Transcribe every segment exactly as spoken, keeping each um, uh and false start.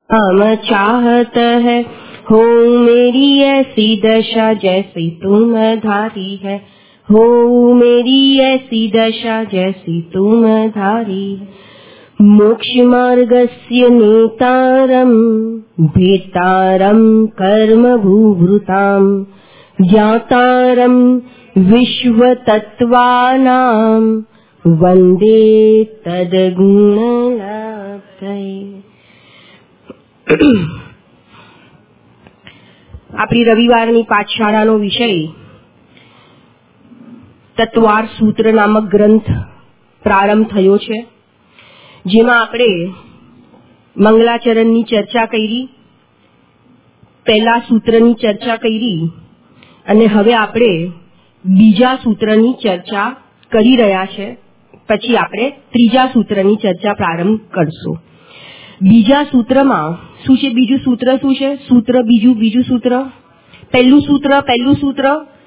हम चाहत है हो मेरी ऐसी दशा जैसी तुम धारी है, हो मेरी ऐसी दशा जैसी तुम धारी है। मोक्ष मार्गस्य नेतारं भेतारं कर्म भूभृतां ज्ञातारं विश्वतत्त्वानां वंदे तद्गुणलब्धये। આપણી રવિવારની પાઠશાળાનો વિષય તત્વાર સૂત્ર નામક ગ્રંથ પ્રારંભ થયો છે, જેમાં આપણે મંગલાચરણની ચર્ચા કરી, પહેલા સૂત્રની ચર્ચા કરી અને હવે આપણે બીજા સૂત્રની ચર્ચા કરી રહ્યા છે. પછી આપણે ત્રીજા સૂત્રની ચર્ચા પ્રારંભ કરશું. બીજા સૂત્રમાં શું છે? બીજું સૂત્ર શું છે? સૂત્ર બીજું બીજું સૂત્ર પહેલું સૂત્ર પહેલું સૂત્ર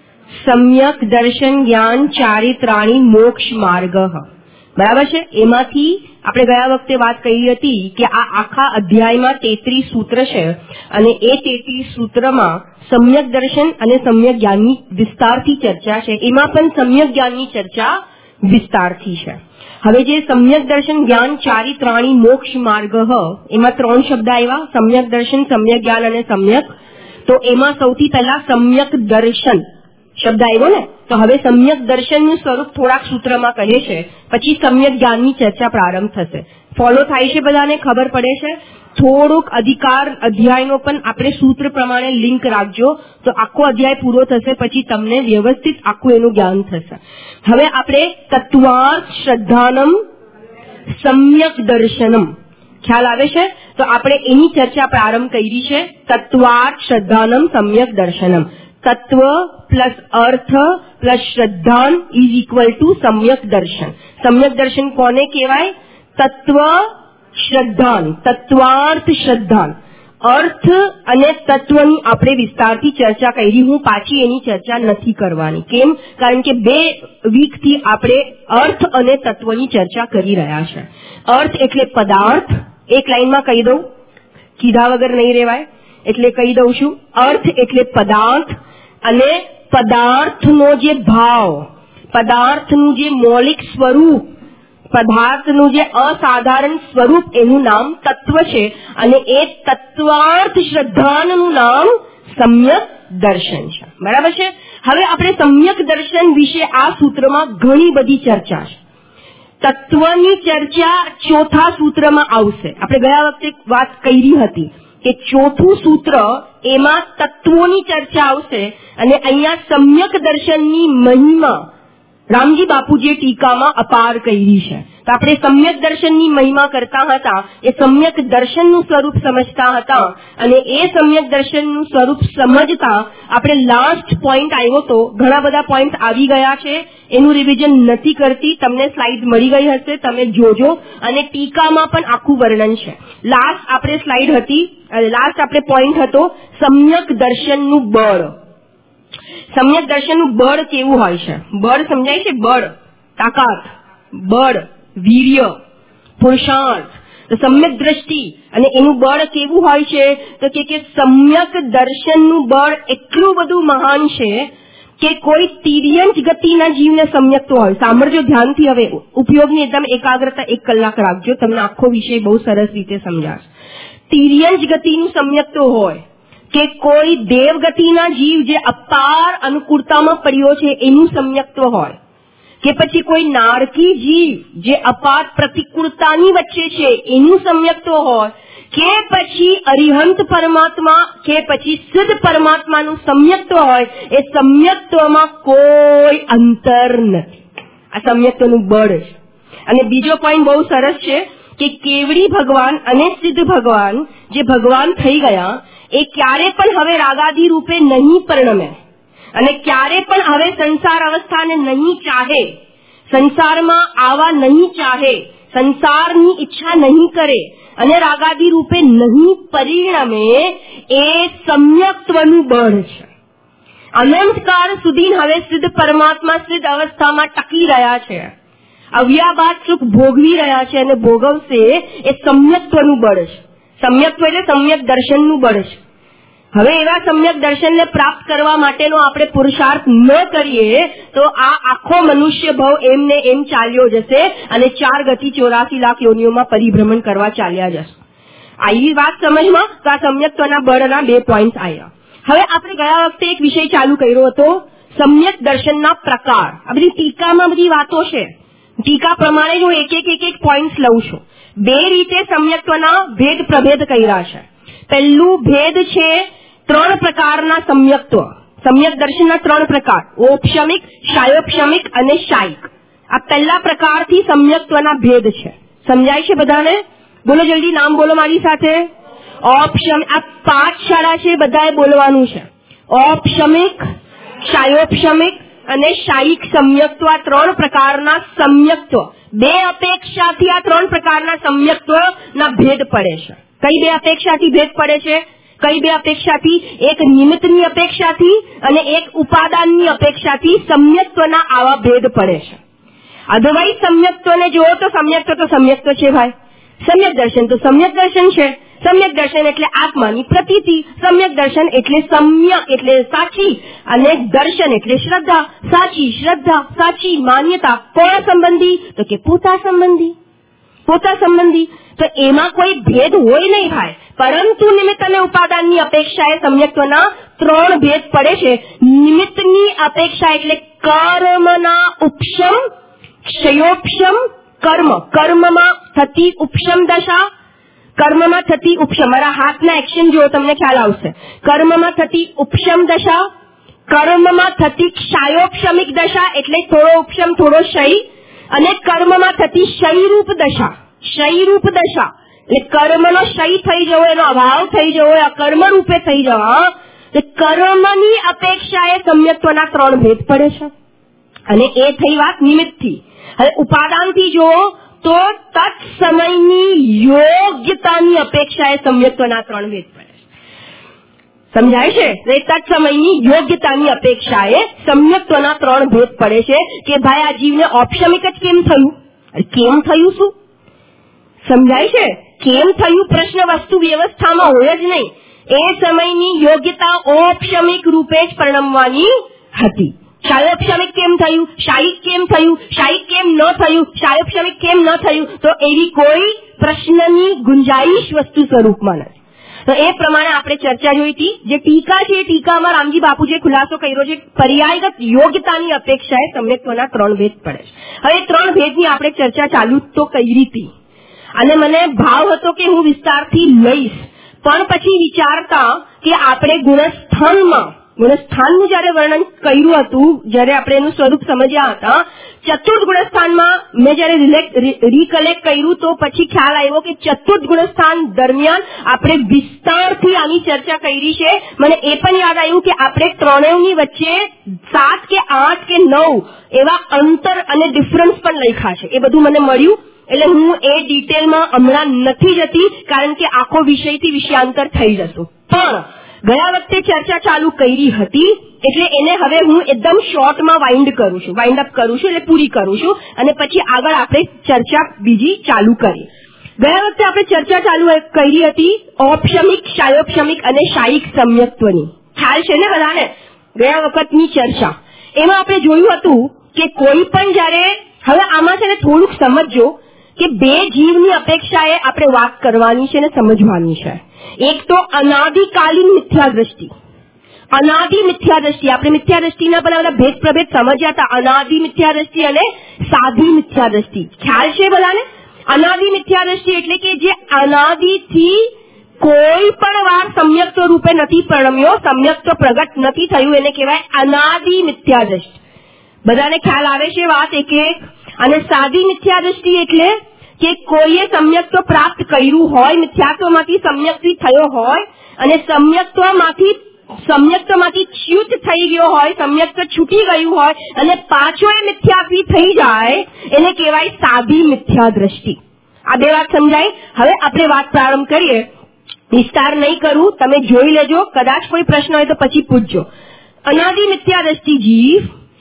સમ્યક દર્શન જ્ઞાન ચારિત્રાણી મોક્ષ માર્ગ. બરાબર છે? એમાંથી આપણે ગયા વખતે વાત કરી હતી કે આ આખા અધ્યાયમાં તેત્રીસ સૂત્ર છે અને એ તેત્રીસ સૂત્રમાં સમ્યક દર્શન અને સમ્યક જ્ઞાનની વિસ્તારથી ચર્ચા છે. એમાં પણ સમ્યક જ્ઞાનની ચર્ચા વિસ્તારથી છે. હવે જે સમ્યક દર્શન જ્ઞાન ચારિત્રાણી મોક્ષ માર્ગ, એમાં ત્રણ શબ્દ આવ્યા, સમ્યક દર્શન, સમ્યક જ્ઞાન અને સમ્યક. તો એમાં સૌથી પહેલા સમ્યક દર્શન શબ્દ આવ્યો ને, તો હવે સમ્યક દર્શનનું સ્વરૂપ થોડાક સૂત્રમાં કહે છે, પછી સમ્યક જ્ઞાનની ચર્ચા પ્રારંભ થશે. ફોલો થાય છે? બધાને ખબર પડે છે? થોડુંક અધિકાર અધ્યાયનો પણ આપણે સૂત્ર પ્રમાણે લિંક રાખજો, તો આખો અધ્યાય પૂરો થશે, પછી તમને વ્યવસ્થિત આખું એનું જ્ઞાન થશે. હવે આપણે તત્વાર્થ શ્રદ્ધાનમ સમ્યક દર્શનમ, ખ્યાલ આવે છે? તો આપણે એની ચર્ચા પ્રારંભ કરી છે. તત્વાર્થ શ્રદ્ધાનમ સમ્યક દર્શનમ. તત્વ પ્લસ અર્થ પ્લસ શ્રદ્ધાન ઇઝ ઇક્વલ ટુ સમ્યક દર્શન. સમ્યક દર્શન કોને કહેવાય? તત્વ શ્રદ્ધાન, તત્વાર્થ શ્રદ્ધાન. અર્થ અને તત્વની આપણે વિસ્તારથી ચર્ચા કરી. હું પાછી એની ચર્ચા નથી કરવાની. કેમ? કારણ કે બે વીકથી આપણે અર્થ અને તત્વની ચર્ચા કરી રહ્યા છે. અર્થ એટલે પદાર્થ. એક લાઈનમાં કહી દઉં, કીધા વગર નહીં રહેવાય એટલે કહી દઉં છું. અર્થ એટલે પદાર્થ અને પદાર્થનો જે ભાવ, પદાર્થનું જે મૌલિક સ્વરૂપ, પદાર્થનું જે અસાધારણ સ્વરૂપ, એનું નામ તત્વ છે અને એ તત્વાર્થ શ્રદ્ધાનનું નામ સમ્યક દર્શન છે. બરાબર છે? હવે આપણે સમ્યક દર્શન વિશે આ સૂત્રમાં ઘણી બધી ચર્ચા છે. તત્વની ચર્ચા ચોથા સૂત્રમાં આવશે. આપણે ગયા વખતે વાત કરી હતી કે ચોથું સૂત્ર એમાં તત્વોની ચર્ચા આવશે અને અહીંયા સમ્યક દર્શનની મહિમા રામજી બાપુજીએ ટીકામાં અપાર કરી છે. તો આપણે સમ્યક દર્શનની મહિમા કરતા હતા, એ સમ્યક દર્શનનું સ્વરૂપ સમજતા હતા અને એ સમ્યક દર્શનનું સ્વરૂપ સમજતા આપણે લાસ્ટ પોઈન્ટ આવ્યો તો, ઘણા બધા પોઈન્ટ આવી ગયા છે, એનું રિવિઝન નથી કરતી, તમને સ્લાઇડ મળી ગઈ હશે, તમે જોજો. અને ટીકામાં પણ આખું વર્ણન છે. લાસ્ટ આપણે સ્લાઇડ હતી, લાસ્ટ આપણે પોઈન્ટ હતો સમ્યક દર્શનનું બળ. સમ્યક દર્શનનું બળ કેવું હોય છે? બળ સમજાય છે? બળ, તાકાત, બળ, વીર્ય, પુરુષાર્થ. તો સમ્યક દ્રષ્ટિ અને એનું બળ કેવું હોય છે? તો કે સમ્યક દર્શનનું બળ એટલું બધું મહાન છે કે કોઈ તિર્યંચ ગતિના જીવને સમ્યક તો હોય. સાંભળજો ધ્યાનથી, હવે ઉપયોગની એકદમ એકાગ્રતા એક કલાક રાખજો, તમને આખો વિષય બહુ સરસ રીતે સમજાશે. તિર્યંચ ગતિનું સમ્યક તો હોય કે કોઈ દેવગતિના જીવ જે અપાર અનુકૂળતામાં પડ્યો છે એનું સમ્યક્ત્વ હોય, કે પછી કોઈ નારકી જીવ જે અપાર પ્રતિકૂળતાની વચ્ચે છે એનું સમ્યક્ત્વ હોય, કે પછી અરિહંત પરમાત્મા કે પછી સિદ્ધ પરમાત્માનું સમ્યક્ત્વ હોય. એ સમ્યક્ત્વમાં કોઈ અંતર નથી. આ સમ્યક્ત્વનું બળ છે. અને બીજો પોઈન્ટ બહુ સરસ છે કે કેવડી ભગવાન અને સિદ્ધ ભગવાન જે ભગવાન થઈ ગયા એ ક્યારે પણ હવે રાગાદી રૂપે નહીં પરિણમે અને ક્યારે પણ હવે સંસાર અવસ્થાને નહીં ચાહે, સંસારમાં આવા નહીં ચાહે, સંસારની ઈચ્છા નહીં કરે અને રાગાદી રૂપે નહીં પરિણમે. એ સમ્યક્ત્વનું બળ છે. અનંતકાળ સુધી હવે સિદ્ધ પરમાત્મા સિદ્ધ અવસ્થામાં ટકી રહ્યા છે, અવ્યાબાદ સુખ ભોગવી રહ્યા છે અને ભોગવશે. એ સમ્યક્ત્વનું બળ છે. સમ્યક્ત્વ એટલે સમ્યક દર્શનનું બળ છે. હવે એવા સમ્યક દર્શનને પ્રાપ્ત કરવા માટેનો આપણે પુરુષાર્થ ન કરીએ તો આ આખો મનુષ્ય ભાવ એમને એમ ચાલ્યો જશે અને ચાર ગતિ ચોરાસી લાખ યોનિઓમાં પરિભ્રમણ કરવા ચાલ્યા જશે. આવી વાત સમજમાં તો આ સમ્યક્ત્વના બળના બે પોઈન્ટ આવ્યા. હવે આપણે ગયા વખતે એક વિષય ચાલુ કર્યો હતો, સમ્યક દર્શનના પ્રકાર. આ બધી ટીકામાં બધી વાતો છે. ટીકા પ્રમાણે જ હું એક એક એક એક પોઈન્ટ લઉં છું. બે રીતે સમ્યક્ત્વના ભેદ પ્રભેદ કર્યા છે. પહેલું ભેદ છે ત્રણ પ્રકારના સમ્યક્ત્વ. સમ્યક દર્શનના ત્રણ પ્રકાર, ઓપશમિક, શાયોપશમિક અને શાયિક. આ પહેલા પ્રકારથી સમ્યક્ત્વના ભેદ છે. સમજાય છે બધાને? બોલો જલ્દી, નામ બોલો મારી સાથે. ઓપશમિક, આ પાંચ શાળા છે, બધાએ બોલવાનું છે. ઓપશમિક, શાયોપશમિક અને શાયિક સમ્યક્ત્વ, આ ત્રણ પ્રકારના સમ્યક્ત્વ. બે અપેક્ષાથી આ ત્રણ પ્રકારના સમ્યક્ત્વના ભેદ પડે છે. કઈ બે અપેક્ષાથી ભેદ પડે છે? કઈ બે અપેક્ષાથી? એક નિમિત્તની અપેક્ષાથી અને એક ઉપાદાનની અપેક્ષાથી સમ્યક્ત્વના આવા ભેદ પડે છે. અધવાઈ સમ્યક્ત્વને જુઓ તો સમ્યક્ત્વ તો સમ્યક્ત્વ છે ભાઈ. સમ્યક દર્શન તો સમ્યક દર્શન છે. સમ્યક દર્શન એટલે આત્માની પ્રતીતિ. સમ્યક દર્શન એટલે સમ્ય એટલે સાચી, અને દર્શન એટલે શ્રદ્ધા. સાચી શ્રદ્ધા, સાચી માન્યતા. કોના સંબંધી? તો કે પોતા સંબંધી. પોતા સંબંધી તો એમાં કોઈ ભેદ હોય નહીં ભાઈ, પરંતુ નિમિત્ત અને ઉપાદાનની અપેક્ષાએ સમ્યક્ત્વના ત્રણ ભેદ પડે છે. નિમિત્તની અપેક્ષા એટલે કર્મના ઉપશમ, ક્ષયોપશમ કર્મ. કર્મમાં થતી ઉપશમ દશા, કર્મમાં થતી ઉપશમ, મારા હાથના એક્શન જુઓ તમને ખ્યાલ આવશે. કર્મમાં થતી ઉપશમ દશા, કર્મમાં થતી ક્ષયોપશમિક દશા એટલે થોડો ઉપશમ થોડો ક્ષય, અને કર્મમાં થતી ક્ષયરૂપ દશા. ક્ષયરૂપ દશા એટલે કર્મનો ક્ષય થઈ જવો, એનો અભાવ થઈ જવો, અકર્મ રૂપે થઈ જવા. કર્મની અપેક્ષાએ સમ્યક્ત્વના ત્રણ ભેદ પડે છે, અને એ થઈ વાત નિમિત્તથી. હવે ઉપાદાનથી જુઓ તો તત્સમયની યોગ્યતાની અપેક્ષાએ સમ્યક્ત્વના ત્રણ ભેદ પડે છે. સમજાય છે? તત્સમયની યોગ્યતાની અપેક્ષાએ સમ્યક્ત્વના ત્રણ ભેદ પડે છે કે ભાઈ આ જીવને ઔપશમિક જ કેમ થયું? કેમ થયું શું? સમજાય છે? કેમ થયું પ્રશ્ન વસ્તુ વ્યવસ્થામાં હોય જ નહીં. એ સમયની યોગ્યતા ઔપશમિક રૂપે જ પરિણમવાની હતી. શાયોપશમિક કેમ થયું? શાયિક કેમ થયું? શાયિક કેમ ન થયું? શાયોપશમિક કેમ ન થયું? તો એવી કોઈ પ્રશ્નની ગુંજાઈશ વસ્તુ સ્વરૂપમાં નથી. તો એ પ્રમાણે આપણે ચર્ચા જોઈ હતી. જે ટીકા છે એ ટીકામાં રામજી બાપુજીએ ખુલાસો કર્યો છે, પર્યાયગત યોગ્યતાની અપેક્ષાએ સમ્યક્ત્વના ત્રણ ભેદ પડે છે. હવે ત્રણ ભેદની આપણે ચર્ચા ચાલુ તો કરી હતી, અને મને ભાવ હતો કે હું વિસ્તારથી લઈશ, પણ પછી વિચારતા કે આપણે ગુણસ્થાનમાં ગુણસ્થાનનું જયારે વર્ણન કર્યું હતું, જયારે આપણે એનું સ્વરૂપ સમજ્યા હતા, ચતુર્થ ગુણસ્થાનમાં મેં જયારે રિકલેક્ટ કર્યું તો પછી ખ્યાલ આવ્યો કે ચતુર્થ ગુણસ્થાન દરમિયાન આપણે વિસ્તારથી આની ચર્ચા કરી છે. મને એ પણ યાદ આવ્યું કે આપણે ત્રણેયની વચ્ચે સાત કે આઠ કે નવ એવા અંતર અને ડિફરન્સ પણ લખ્યા છે. એ બધું મને મળ્યું, એટલે હું એ ડિટેલમાં હમણાં નથી જતી, કારણ કે આખો વિષયથી વિષયાંતર થઈ જશું. પણ ગયા વખતે ચર્ચા ચાલુ કરી હતી, એટલે એને હવે હું એકદમ શોર્ટમાં વાઇન્ડ કરું છું, વાઇન્ડ અપ કરું છું, એટલે પૂરી કરું છું, અને પછી આગળ આપણે ચર્ચા બીજી ચાલુ કરીએ. ગયા વખતે આપણે ચર્ચા ચાલુ કરી હતી ઔપશમિક, શાયોપશમિક અને શાયિક સમ્યક્ત્વની. ખ્યાલ છે ને બધાને? ગયા વખતની ચર્ચા એમાં આપણે જોયું હતું કે કોઈ પણ જયારે, હવે આમાં છે ને થોડુંક સમજજો કે બે જીવની અપેક્ષાએ આપણે વાત કરવાની છે ને સમજવાની છે. એક તો અનાદિકાલીન મિથ્યા દ્રષ્ટિ. અનાદિ મિથ્યા દ્રષ્ટિ, આપણે મિથ્યા દ્રષ્ટિના પણ બધા ભેદ પ્રભેદ સમજ્યા હતા. અનાદિ મિથ્યા દ્રષ્ટિ અને સાધી મિથ્યા દ્રષ્ટિ. ખ્યાલ છે બધાને? અનાદિ મિથ્યા દ્રષ્ટિ એટલે કે જે અનાદિથી કોઈ પણ વાર સમ્યક્ત્વ રૂપે નથી પરિણમ્યો, સમ્યક્ત્વ પ્રગટ નથી થયું, એને કહેવાય અનાદિ મિથ્યા દ્રષ્ટિ. બધાને ખ્યાલ આવે છે વાત એક એક? અને સાદી મિથ્યા દ્રષ્ટિ એટલે કે કોઈએ સમ્યક્ત્વ પ્રાપ્ત કર્યું હોય, મિથ્યાત્વમાંથી સમ્યક્તિ થયો હોય, અને સમ્યક્ત્વમાંથી સમ્યક્ત્વમાંથી ચ્યુત થઈ ગયો હોય, સમ્યક્ત્વ છૂટી ગયું હોય, અને પાછો એ મિથ્યાત્વી થઈ જાય, એને કહેવાય સાદી મિથ્યા દ્રષ્ટિ. આ બે વાત સમજાય? હવે આપણે વાત પ્રારંભ કરીએ. વિસ્તાર નહીં કરું, તમે જોઈ લેજો, કદાચ કોઈ પ્રશ્ન હોય તો પછી પૂછજો. અનાદિ મિથ્યા દ્રષ્ટિ જીવ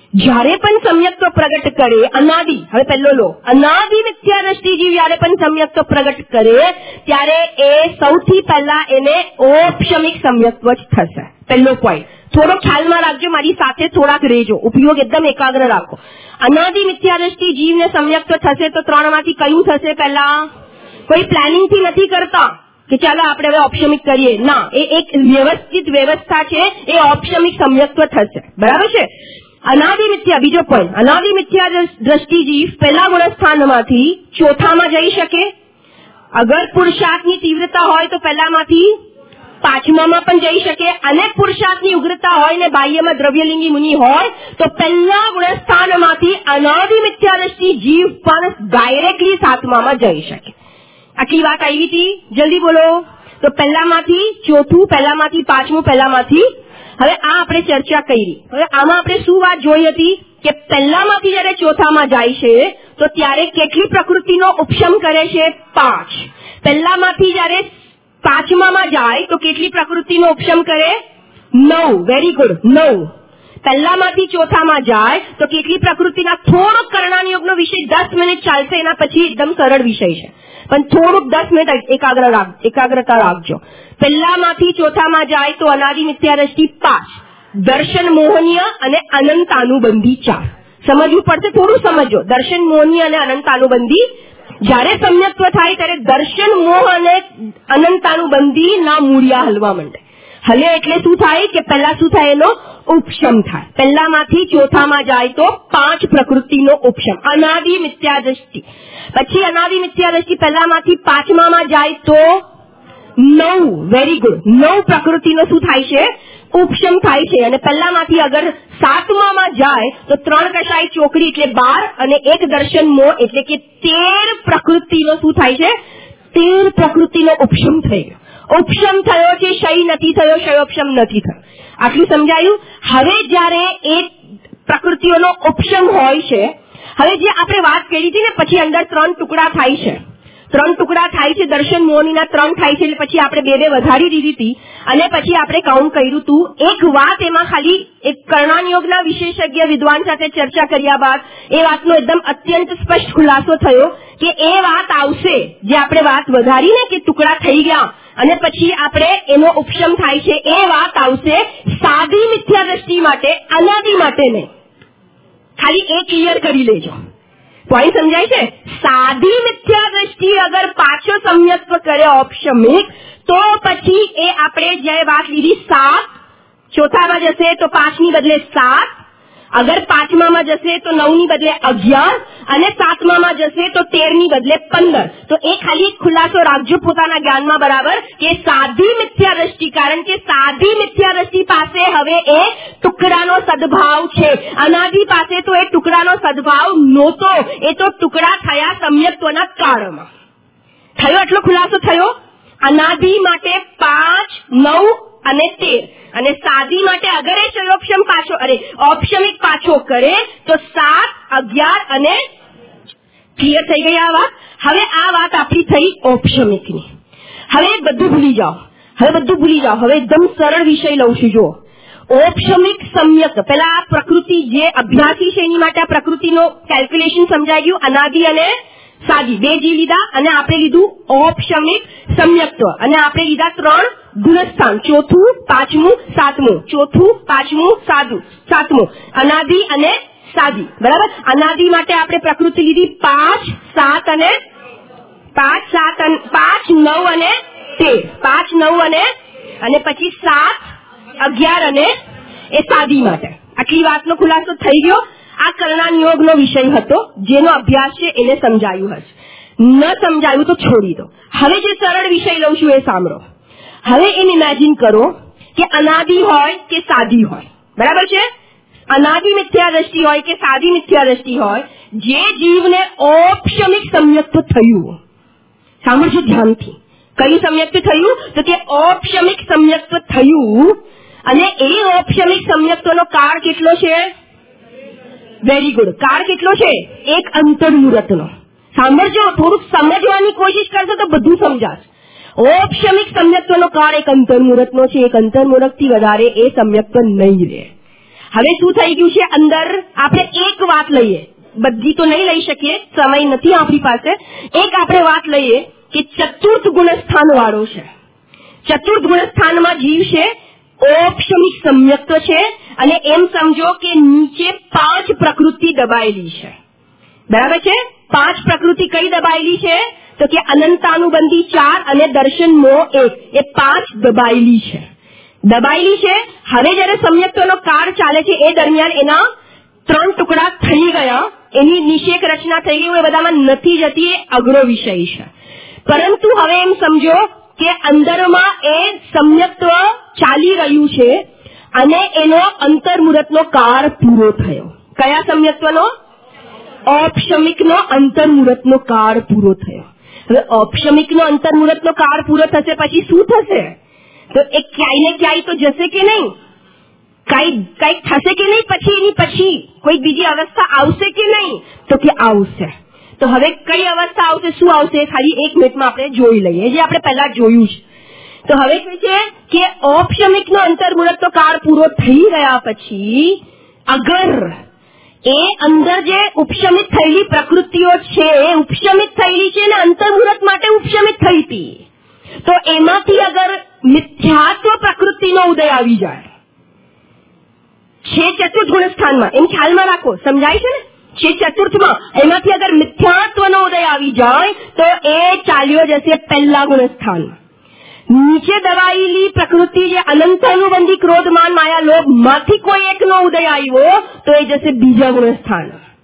જ્યારે પણ સમ્યક્ત્વ પ્રગટ કરે અનાદિ, હવે પહેલો લો, અનાદિ મિથ્યા દ્રષ્ટિ જીવ જ્યારે પણ સમ્યક્ત્વ પ્રગટ કરે ત્યારે એ સૌથી પહેલા એને ઓપશમિક સમ્યક્ત્વ જ થશે. પહેલો પોઈન્ટ થોડો ખ્યાલમાં રાખજો, મારી સાથે થોડાક રહેજો, ઉપયોગ એકદમ એકાગ્ર રાખો. અનાદિ મિથ્યા દ્રષ્ટિ જીવને સમ્યક્ત્વ થશે તો ત્રણ માંથી કયું થશે? પહેલા કોઈ પ્લાનિંગ થી નથી કરતા કે ચાલો આપણે હવે ઓપશમિક કરીએ, ના, એ એક વ્યવસ્થિત વ્યવસ્થા છે, એ ઓપશમિક સમ્યક્ત્વ થશે. બરાબર છે? અનાદિ મિથ્યા, બીજો પોઈન્ટ, અનાદિ મિથ્યા દ્રષ્ટિ જીવ પહેલા ગુણસ્થાનમાંથી ચોથામાં જઈ શકે. અગર પુરુષાર્થની તીવ્રતા હોય તો પહેલામાંથી પાંચમામાં પણ જઈ શકે, અને પુરુષાર્થની ઉગ્રતા હોય ને બાહ્યમાં દ્રવ્યલિંગી મુનિ હોય તો પહેલા ગુણસ્થાનમાંથી અનાદિ મિથ્યા દ્રષ્ટિ જીવ પણ ડાયરેક્ટલી સાતમામાં જઈ શકે. આટલી વાત આવી હતી? જલ્દી બોલો. તો પહેલામાંથી ચોથું, પહેલામાંથી પાંચમું, પહેલામાંથી. હવે આ આપણે ચર્ચા કરી. હવે આમાં આપણે શું વાત જોઈ હતી કે પહેલામાંથી જયારે ચોથામાં જાય છે તો ત્યારે કેટલી પ્રકૃતિનો ઉપશમ કરે છે? પાંચ. પહેલામાંથી જયારે પાંચમામાં જાય તો કેટલી પ્રકૃતિનો ઉપશમ કરે? નવ. વેરી ગુડ, નવ. પહેલામાંથી ચોથામાં જાય તો કેટલી પ્રકૃતિના? થોડોક કર્ણાનિયોગનો વિષય દસ મિનિટ ચાલશે, એના પછી એકદમ સરળ વિષય છે, પણ થોડુંક દસ મિનિટ એકાગ્ર રાખ એકાગ્રતા રાખજો. પહેલામાંથી ચોથામાં જાય તો અનાદિ મિથ્યા દ્રષ્ટિ પાંચ, દર્શન મોહનીય અને અનંતાનુબંધી ચાર. સમજવું પડશે, થોડું સમજો. દર્શન મોહનીય અને અનંતાનુબંધી, જ્યારે સમ્યક્ત્વ થાય ત્યારે દર્શન મોહ અને અનંતાનુબંધી ના મૂળિયા હલવા માંડે. હલે એટલે શું થાય કે પહેલા શું થાય? એનો ઉપશમ થાય. પહેલામાંથી ચોથામાં જાય તો પાંચ પ્રકૃતિનો ઉપશમ, અનાદિ મિથ્યા દ્રષ્ટિ. પછી અનાદિ મિથ્યા દ્રષ્ટિ પહેલામાંથી પાંચમામાં જાય તો નવ. વેરી ગુડ, નવ પ્રકૃતિનો શું થાય છે? ઉપશમ થાય છે. અને પહેલામાંથી અગર સાતમામાં જાય તો ત્રણ કશાય ચોકડી એટલે બાર, અને એક દર્શન મોહ એટલે કે તેર પ્રકૃતિનો શું થાય છે? તેર પ્રકૃતિનો ઉપશમ થઈ ગયો. ઉપશમ થયો છે, ક્ષય નથી થયો, ક્ષયોપશમ નથી થયો. આટલું સમજાયું? હવે જ્યારે એ પ્રકૃતિઓનો ઉપશમ હોય છે, હવે જે આપણે વાત કરી હતી ને, પછી અંદર ત્રણ ટુકડા થાય છે, ત્રણ ટુકડા થાય છે, દર્શન મોહનીના ત્રણ થાય છે, એટલે પછી આપણે બે બે વધારી દીધી હતી, અને પછી આપણે કાઉન્ટ કર્યું હતું. એક વાત એમાં ખાલી એક કર્ણાનિયોગના વિશેષજ્ઞ વિદ્વાન સાથે ચર્ચા કર્યા બાદ એ વાતનો એકદમ અત્યંત સ્પષ્ટ ખુલાસો થયો કે એ વાત આવશે, જે આપણે વાત વધારીને કે ટુકડા થઈ ગયા અને પછી આપણે એનો ઉપશમ થાય છે, એ વાત આવશે સાદી મિથ્યા દ્રષ્ટિ માટે, અનાદિ માટે નહીં. ખાલી એ ક્લિયર કરી લેજો. પોઈન્ટ સમજાય છે? સાદી મિથ્યા દ્રષ્ટિ અગર પાછો સમ્યક્ત્વ કરે ઓપશમિક, તો પછી એ આપણે જે વાત લીધી સાત, ચોથામાં જશે તો પાંચની બદલે સાત, અગર પાંચમામાં જશે તો નવની બદલે અગિયાર, અને સાતમામાં જશે તો તેરની બદલે પંદર. તો એ ખાલી એક ખુલાસો રાખજો પોતાના જ્ઞાનમાં બરાબર કે સાદી મિથ્યા દ્રષ્ટિ, કારણ કે સાદી મિથ્યા દ્રષ્ટિ પાસે હવે એ ટુકડાનો સદભાવ છે. અનાદિ પાસે તો એ ટુકડાનો સદભાવ નહોતો, એ તો ટુકડા થયા સમ્યક્ત્વના કાળમાં. થયો એટલો ખુલાસો થયો? અનાદિ માટે પાંચ, નવ અને તેર, અને સાદી માટે અગર એ ક્ષયોપશમ પાછો અરે ઓપશમિક પાછો કરે તો સાત, અગિયાર અને ક્લિયર થઈ ગઈ આ વાત. હવે આ વાત આપણી થઈ ઓપશમિકની. હવે બધું ભૂલી જાઓ, હવે બધું ભૂલી જાઓ. હવે એકદમ સરળ વિષય લઉં છું. જો ઓપશમિક સમ્યક, પેલા આ પ્રકૃતિ જે અભ્યાસી છે એની માટે આ પ્રકૃતિનો કેલ્ક્યુલેશન સમજાઈ ગયું. અનાદિ અને સાદી બે જીવ લીધા, અને આપણે લીધું ઓપશમિક સમ્યક્ત્વ, અને આપણે લીધા ત્રણ ગુણસ્થાન, ચોથું, પાંચમું, સાતમું, ચોથું, પાંચમું, સાદું, સાતમું, અનાદિ અને સાદી. બરાબર? અનાદિ માટે આપણે પ્રકૃતિ લીધી પાંચ, સાત અને પાંચ, સાત પાંચ, નવ અને તેર, પાંચ, નવ અને અને પછી સાત, અગિયાર અને એ સાદી માટે. આટલી વાતનો ખુલાસો થઈ ગયો. આ કર્ણાનિયોગનો વિષય હતો, જેનો અભ્યાસ છે એને સમજાયું હશે. ન સમજાયું તો છોડી દો. હવે જે સરળ વિષય લઉં છું એ સાંભળો. હવે એમ ઇમેજિન કરો કે અનાદિ હોય કે સાદી હોય. બરાબર છે? અનાદિ મિથ્યા દ્રષ્ટિ હોય કે સાદી મિથ્યા દ્રષ્ટિ હોય, જે જીવને ઓપશમિક સમ્યક્ત્વ થયું, સાંભળજો ધ્યાનથી, કયું સમ્યક્ત્વ થયું? તો કે ઓપશમિક સમ્યક્ત્વ થયું, અને એ ઓપશમિક સમ્યક્ત્વનો કાળ કેટલો છે? Very good. કાળ કેટલો છે? એક અંતર મુહૂર્તનો. સાંભળજો, થોડુંક સમજવાની કોશિશ કરશો તો બધું સમજાશે. ઓપશમિક સમ્યક્ત્વનો કાળ એક અંતર મુહૂર્તનો છે. એક અંતર મુહૂર્તથી વધારે એ સમ્યક્ત્વ નહીં રહે. હવે શું થઈ ગયું છે, અંદર આપણે એક વાત લઈએ, બધી તો નહીં લઈ શકીએ, સમય નથી આપણી પાસે. એક આપણે વાત લઈએ કે ચતુર્થ ગુણસ્થાન વાળો છે. ચતુર્થ ગુણસ્થાનમાં જીવ છે, ઔપશમિક સમ્યક્ત્વ છે, અને એમ સમજો કે નીચે પાંચ પ્રકૃતિ દબાયેલી છે. બરાબર છે? પાંચ પ્રકૃતિ કઈ દબાયેલી છે? તો કે અનંતાનુબંધી ચાર અને દર્શન મોહ એક, એ પાંચ દબાયેલી છે. દબાયેલી છે. હવે જયારે સમ્યક્ત્વનો કાળ ચાલે છે એ દરમિયાન એના ત્રણ ટુકડા થઈ ગયા, એની નિષેક રચના થઈ ગઈ, એ બધામાં નથી જતી, એ અઘરો વિષય છે. પરંતુ હવે એમ સમજો કે અંદરમાં એ સમ્યક્ત્વ ચાલી રહ્યું છે અને એનો અંતર્મુહૂર્તનો કાળ પૂરો થયો. કયા સમ્યક્ત્વનો? ઔપશમિકનો અંતર્મુહૂર્તનો કાળ પૂરો થયો. હવે ઔપશમિકનો અંતર્મુહૂર્તનો કાળ પૂરો થશે પછી શું થશે? તો એ ક્યાંય ને ક્યાંય તો જશે કે નહીં? કઈ કઈક થશે કે નહીં? પછી એની પછી કોઈ બીજી અવસ્થા આવશે કે નહીં? તો કે આવશે. તો હવે કઈ અવસ્થા આવશે, શું આવશે, ખાલી એક મિનિટમાં આપણે જોઈ લઈએ, જે આપણે પહેલા જોયું છે. તો હવે શું છે કે ઔપશમિકનો અંતર્મુહૂર્તનો કાળ પૂરો થઈ ગયા પછી અગર એ અંદર જે ઉપશમિત થયેલી પ્રકૃતિઓ છે, એ ઉપશમિત થયેલી છે ને અંતર્મુહૂર્ત માટે ઉપશમિત થઈ હતી, તો એમાંથી અગર મિથ્યાત્વ પ્રકૃતિનો ઉદય આવી જાય છે ચતુર્થ ગુણસ્થાનમાં, એમ ખ્યાલમાં રાખો, સમજાય છે ને? છે ચતુર્થમાં, એમાંથી અગર મિથ્યાત્વનો ઉદય આવી જાય તો એ ચાલ્યો જશે પહેલા ગુણસ્થાનમાં. નીચે દબાયેલી પ્રકૃતિ જે અનંત અનુબંધી ક્રોધમાન માયા લોભ માંથી કોઈ એકનો ઉદય આવ્યો તો એ જશે બીજા ગુણસ્થાન.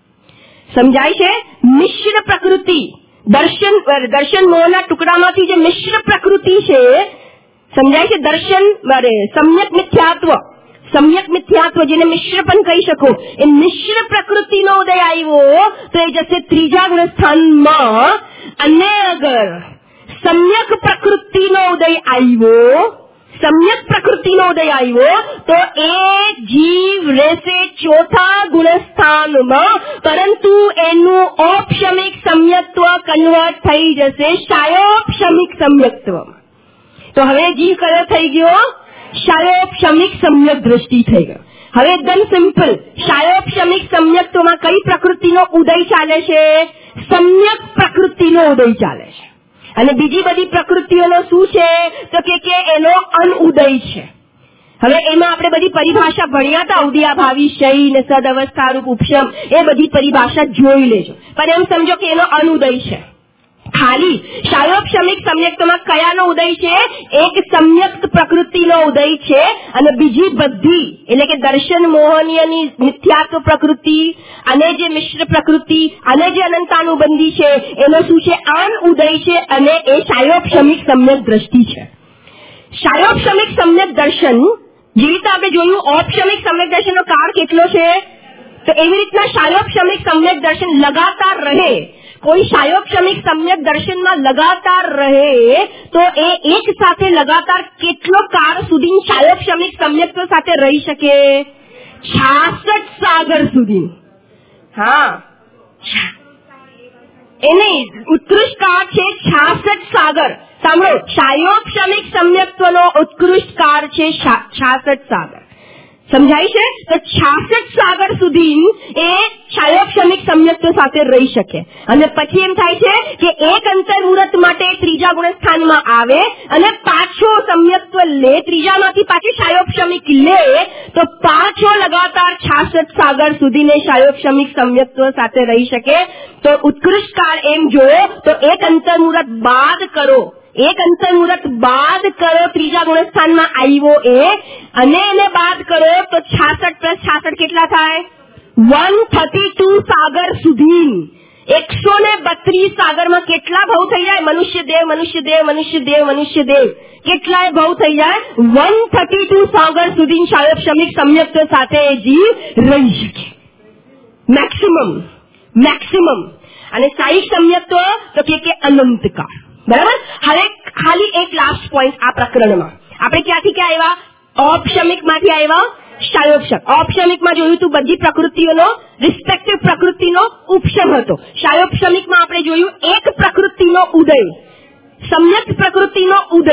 સમજાય છે? મિશ્ર પ્રકૃતિ, દર્શન દર્શન મોહના ટુકડામાંથી જે મિશ્ર પ્રકૃતિ છે, સમજાય છે? દર્શન અરે સમ્યક મિથ્યાત્વ, સમ્યક મિથ્યાત્વ જેને મિશ્ર પણ કહી શકો, એ મિશ્ર પ્રકૃતિનો ઉદય આવ્યો તો એ જશે ત્રીજા ગુણસ્થાનમાં. અને અગર સમ્યક પ્રકૃતિનો ઉદય આવ્યો, સમ્યક પ્રકૃતિનો ઉદય આવ્યો તો એ જીવ રહેશે ચોથા ગુણસ્થાનમાં, પરંતુ એનું ઔપશમિક સમ્યક્ત્વ કન્વર્ટ થઈ જશે શાયોપશમિક સમ્યક્ત્વમાં. તો હવે જીવ કયો થઈ ગયો? શાયોપશમિક સમ્યક દ્રષ્ટિ થઈ ગયો. હવે એકદમ સિમ્પલ, શાયોપશમિક સમ્યક્ત્વમાં કઈ પ્રકૃતિનો ઉદય ચાલે છે? સમ્યક પ્રકૃતિનો ઉદય ચાલે છે. અને બીજી બધી પ્રકૃતિઓનો શું છે? તો કે કે એનો અનઉદય છે. હવે એમાં આપણે બધી પરિભાષા ભણ્યા હતા, ઉદયાભાવી શય ને સદ અવસ્થારૂપ ઉપશમ, એ બધી પરિભાષા જોઈ લેજો. પણ એમ સમજો કે એનો અનઉદય છે. ખાલી શાયોપશમિક સમ્યક્ત્વમાં કયાનો ઉદય છે? એક સમ્યક પ્રકૃતિનો ઉદય છે, અને બીજી બધી એટલે કે દર્શન મોહનીયની મિથ્યાત્વ પ્રકૃતિ અને જે મિશ્ર પ્રકૃતિ અને જે અનંતાનુબંધી છે એનો શું છે? આન ઉદય છે, અને એ શાયોપશમિક સમ્યક દ્રષ્ટિ છે. શાયોપશમિક સમ્યક દર્શન જેવી રીતે આપણે જોયું, ઔપશમિક સમ્યક દર્શનનો કાળ કેટલો છે? તો એવી રીતના શાયોપશમિક સમ્યક દર્શન લગાતાર રહે. કોઈ શાયોપશમિક સમ્યક દર્શનમાં લગાતાર રહે તો એ એક સાથે લગાતાર કેટલો કાળ સુધી શાયોપશમિક સમ્યક્ત્વ સાથે રહી શકે? છાસઠ સાગર સુધી. હા, એને ઉત્કૃષ્ટ કાળ છે છાસઠ સાગર. સાંભળો, શાયોપશમિક સમ્યક્ત્વનો ઉત્કૃષ્ટ કાળ છે છાસઠ સાગર. સમજાય છે? તો છાસઠ સાગર સુધી એ શાયોપશમિક સમ્યક્ત્વ સાથે રહી શકે. અને પછી એમ થાય છે કે એક અંતર્મુહૂર્ત માટે ત્રીજા ગુણસ્થાનમાં આવે અને પાછો સમ્યક્ત્વ લે, ત્રીજામાંથી પાછી શાયોપશમિક લે, તો પાછો લગાતાર છાસઠ સાગર સુધીને શાયોપશમિક સમ્યક્ત્વ સાથે રહી શકે. તો ઉત્કૃષ્ટ કાળ એમ જોયો તો એક અંતર્મુહૂર્ત બાદ કરો, એક અંતર્મુહૂર્ત બાદ કરો ત્રીજા ગુણસ્થાનમાં આવ્યો એ, અને એને બાદ કરો તો છાસઠ પ્લસ છાસઠ કેટલા થાય? વન થર્ટી ટુ સાગર સુધી. એકસો ને બત્રીસ સાગરમાં કેટલા ભાવ થઈ જાય? મનુષ્ય દેવ, મનુષ્ય દેવ, મનુષ્ય દેવ, મનુષ્ય દેવ, કેટલાય ભાવ થઈ જાય? વન થર્ટી ટુ સાગર સુધી શાયોપશમિક સમ્યક્ત્વ સાથે જીવ રહી શકે. મેક્સિમમ મેક્સિમમ અને સાઈઠ સમ્યક્ત્વ તો કે અનંતકાળ. બરાબર? હવે ખાલી એક લાસ્ટ પોઈન્ટ આ પ્રકરણમાં. આપણે ક્યાંથી ક્યાં આવ્યા? ઔપશમિક માંથી આવ્યા શાયોપશમ. ઔપશમિકમાં જોયું તું બધી પ્રકૃતિઓનો રિસ્પેક્ટિવ પ્રકૃતિનો ઉપશમ હતો. શાયોપશમિકમાં આપણે જોયું એક પ્રકૃતિનો ઉદય, સમ્યક પ્રકૃતિનો ઉદય,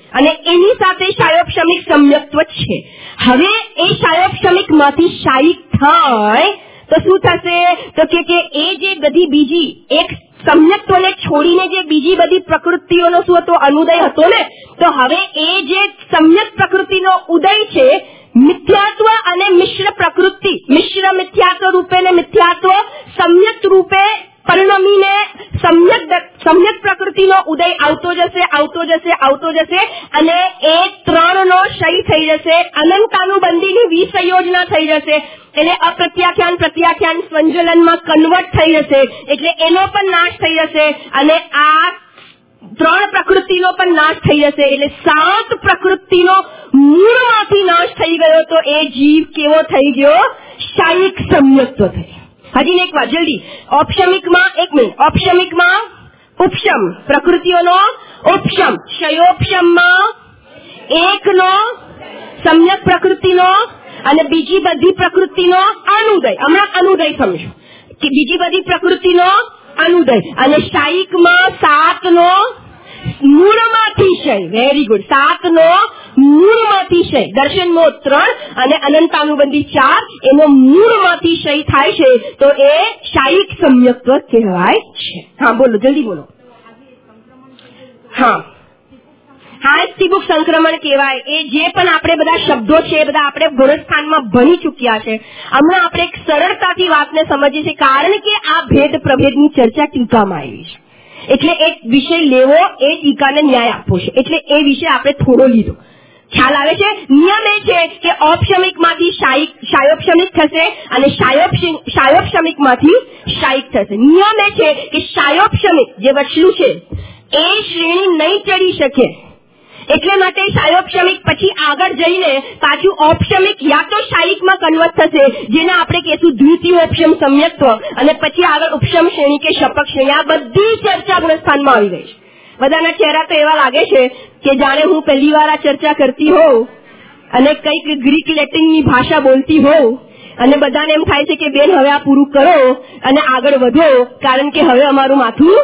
અને એની સાથે શાયોપશમિક સમ્યક્ત્વ છે. હવે એ શાયોપશમિકમાંથી શાયિક થાય તો શું થશે? તો કે કે એ જે બધી બીજી એક સમ્યક્ત્વને છોડીને જે બીજી બધી પ્રકૃતિઓનો શું હતો? અનુદય હતો ને. તો હવે એ જે સમ્યક પ્રકૃતિનો ઉદય છે, મિથ્યાત્વ અને મિશ્ર પ્રકૃતિ, મિશ્ર મિથ્યાત્વ રૂપે ને મિથ્યાત્વ સમ્યક રૂપે પરિણમીને સમ્યક સમ્યક પ્રકૃતિનો ઉદય આવતો જશે આવતો જશે આવતો જશે અને એ ત્રણનો ક્ષય થઈ જશે. અનંતાનુબંધીની વિસંયોજના થઈ જશે. એટલે અપ્રત્યાખ્યાન પ્રત્યાખ્યાન સંજલનમાં કન્વર્ટ થઈ જશે. એટલે એનો પણ નાશ થઈ જશે અને આ ત્રણ પ્રકૃતિનો પણ નાશ થઈ જશે. એટલે સાત પ્રકૃતિનો મૂળમાંથી નાશ થઈ ગયો તો એ જીવ કેવો થઈ ગયો? શાયિક સમ્યક્ત્વ થઈ. હજી એક વાર જલ્દી. ઔપશમિકમાં એક મિનિટ ઔપશમિકમાં ઉપશમ પ્રકૃતિઓનો ઉપશમ, ક્ષયોપશમમાં એકનો સમ્યક પ્રકૃતિનો અને બીજી બધી પ્રકૃતિનો અનુદય. હમણાં અનુદય સમજો કે બીજી બધી પ્રકૃતિનો અનુદય અને શાયિકમાં સાતનો મૂળમાંથી ક્ષય. Very good. સાતનો મૂળમાંથી ક્ષય. દર્શનનો ત્રણ અને અનંતાનુબંધી ચાર, એનો મૂળમાંથી ક્ષય થાય છે તો એ શાયિક સમ્યક્ત્વ કહેવાય છે. હા બોલો, જલ્દી બોલો. હા હા સ્થિબુક સંક્રમણ કહેવાય. એ જે પણ આપણે બધા શબ્દો છે બધા આપણે ગુણસ્થાનમાં ભણી ચૂક્યા છે. હમણાં આપણે એક સરળતાથી વાતને સમજીએ છીએ કારણ કે આ ભેદ પ્રભેદની ચર્ચા ટીકામાં આવી છે. એટલે એક વિષય લેવો, એ ટીકાને ન્યાય આપવો છે. એટલે એ વિષય આપણે થોડો લીધો. ખ્યાલ આવે છે? નિયમ એ છે કે ઔપશમિકમાંથી શાયિક શાયોપશમિક થશે અને શાયોપશમિકમાંથી શાયિક થશે. નિયમ એ છે કે શાયોપશમિક જે વચલું છે એ શ્રેણી નહીં ચડી શકે. એટલે માટે શાયોપશમિક પછી આગળ જઈને પાછું ઔપશમિક યા તો શાયિકમાં કન્વર્ટ થશે, જેને આપણે કહેશું દ્વિતીયોપશમ સમ્યક્ત્વ, અને પછી આગળ ઉપશમ શ્રેણી કે શપક શ્રેણી. આ બધી ચર્ચા ગુણસ્થાનમાં આવી ગઈ છે. બધાના ચહેરા તો એવા લાગે છે કે જાણે હું પહેલી વાર આ ચર્ચા કરતી હોઉં અને કંઈક ગ્રીક લેટિનની ભાષા બોલતી હોઉં અને બધાને એમ થાય છે કે બેન હવે આ પૂરું કરો અને આગળ વધો કારણ કે હવે અમારું માથું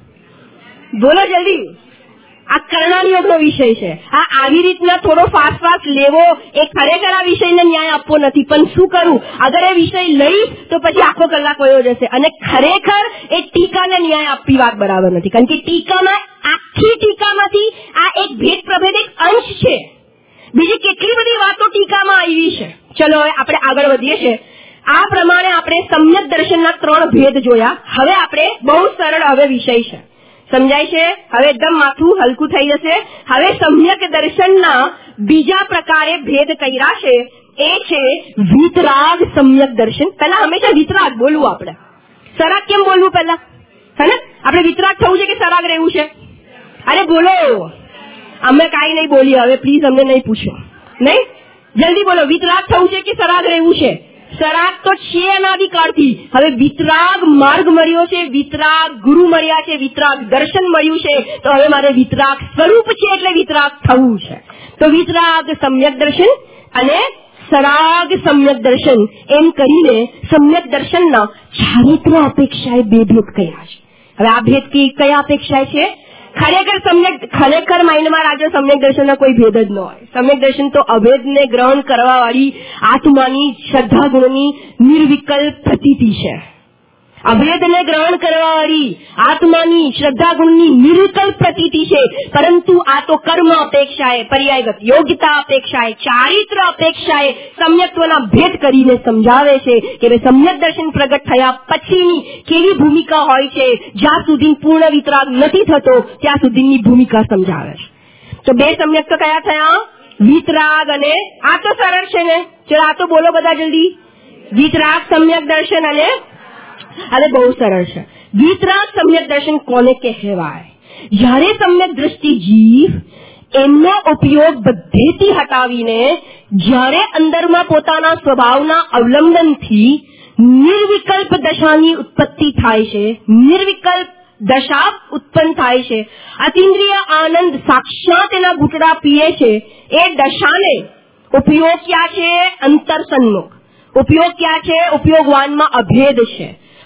બોલો જલ્દી. આ કર્ણાનિયોગનો વિષય છે. આ આવી રીતના થોડો ફાસ્ટ ફાસ્ટ લેવો એ ખરેખર આ વિષયને ન્યાય આપવો નથી. પણ શું કરું? અગર એ વિષય લઈશ તો પછી આખો કલાક વયો જશે અને ખરેખર એ ટીકાને ન્યાય આપવી વાત બરાબર નથી. કારણ કે ટીકામાં આખી ટીકામાંથી આ એક ભેદ પ્રભેદ એક અંશ છે. બીજી કેટલી બધી વાતો ટીકામાં આવી છે. ચલો હવે આપણે આગળ વધીએ છીએ. આ પ્રમાણે આપણે સમ્યક દર્શનના ત્રણ ભેદ જોયા. હવે આપણે બહુ સરળ હવે વિષય છે, સમજાય છે? હવે એકદમ માથું હલકું થઈ જશે. હવે સમ્યક દર્શનના બીજા પ્રકારે ભેદ કર્યા છે એ છે વિતરાગ સમ્યક દર્શન. પહેલા હંમેશા વિતરાગ બોલવું આપણે. સરાગ કેમ બોલવું પહેલા? હે ને? આપણે વિતરાગ થવું છે કે સરાગ રહેવું છે? અરે બોલો. અમે કાંઈ નહીં બોલીએ હવે, પ્લીઝ અમને નહીં પૂછો. નહીં? જલ્દી બોલો. વિતરાગ થવું છે કે સરાગ રહેવું છે? સરાગ તો છે અનાદિકાળથી. હવે વિતરાગ માર્ગ મળ્યો છે, વિતરાગ ગુરુ મળ્યા છે, વિતરાગ દર્શન મળ્યું છે, તો હવે મારે વિતરાગ સ્વરૂપ છે એટલે વિતરાગ થવું છે. તો વિતરાગ સમ્યક દર્શન અને સરાગ સમ્યક દર્શન એમ કરીને સમ્યક દર્શનના ચારિત્ર અપેક્ષાએ બે ભેદ કયા છે. હવે આ ભેદ કયા અપેક્ષાએ છે? ખરેખર સમ્યક ખરેખર માઇન્ડમાં રાખજો, સમ્યક દર્શનના કોઈ ભેદ જ ન હોય. સમ્યક દર્શન તો અભેદને ગ્રહણ કરવા વાળી આત્માની શ્રદ્ધા ગુણની નિર્વિકલ્પ પ્રતીતિ છે. અભેદને ગ્રહણ કરવા વાળી આત્માની શ્રદ્ધા ગુણની નિર્વિકલ્પ પ્રતીતિ છે. પરંતુ આ તો કર્મ અપેક્ષાએ, પર્યાયગત યોગ્યતા અપેક્ષાએ, ચારિત્ર અપેક્ષાએ સમ્યક્ત્વના ભેદ કરીને સમજાવે છે કે સમ્યક દર્શન પ્રગટ થયા પછીની કેવી ભૂમિકા હોય છે. જ્યાં સુધી પૂર્ણ વિતરાગ નથી થતો ત્યાં સુધીની ભૂમિકા સમજાવે છે. તો બે સમ્યક તો કયા થયા? વિતરાગ અને આ તો સરળ છે ને. ચલો આ તો બોલો બધા જલ્દી. વિતરાગ સમ્યક દર્શન અને હવે બહુ સરળ છે. વિતરાગ સમ્યક દર્શન કોને કહેવાય? જ્યારે સમ્યક દ્રષ્ટિ જીવ એમનો ઉપયોગ બધેથી હટાવીને જ્યારે અંદરમાં પોતાના સ્વભાવના અવલંબનથી નિર્વિકલ્પ દશાની ઉત્પત્તિ થાય છે, નિર્વિકલ્પ દશા ઉત્પન્ન થાય છે, અતિન્દ્રિય આનંદ સાક્ષાત એના ઘૂંટડા પીએ છે, એ દશાને ઉપયોગ ક્યાં છે? અંતર સન્મુખ. ઉપયોગ ક્યાં છે? ઉપયોગવાનમાં અભેદ છે.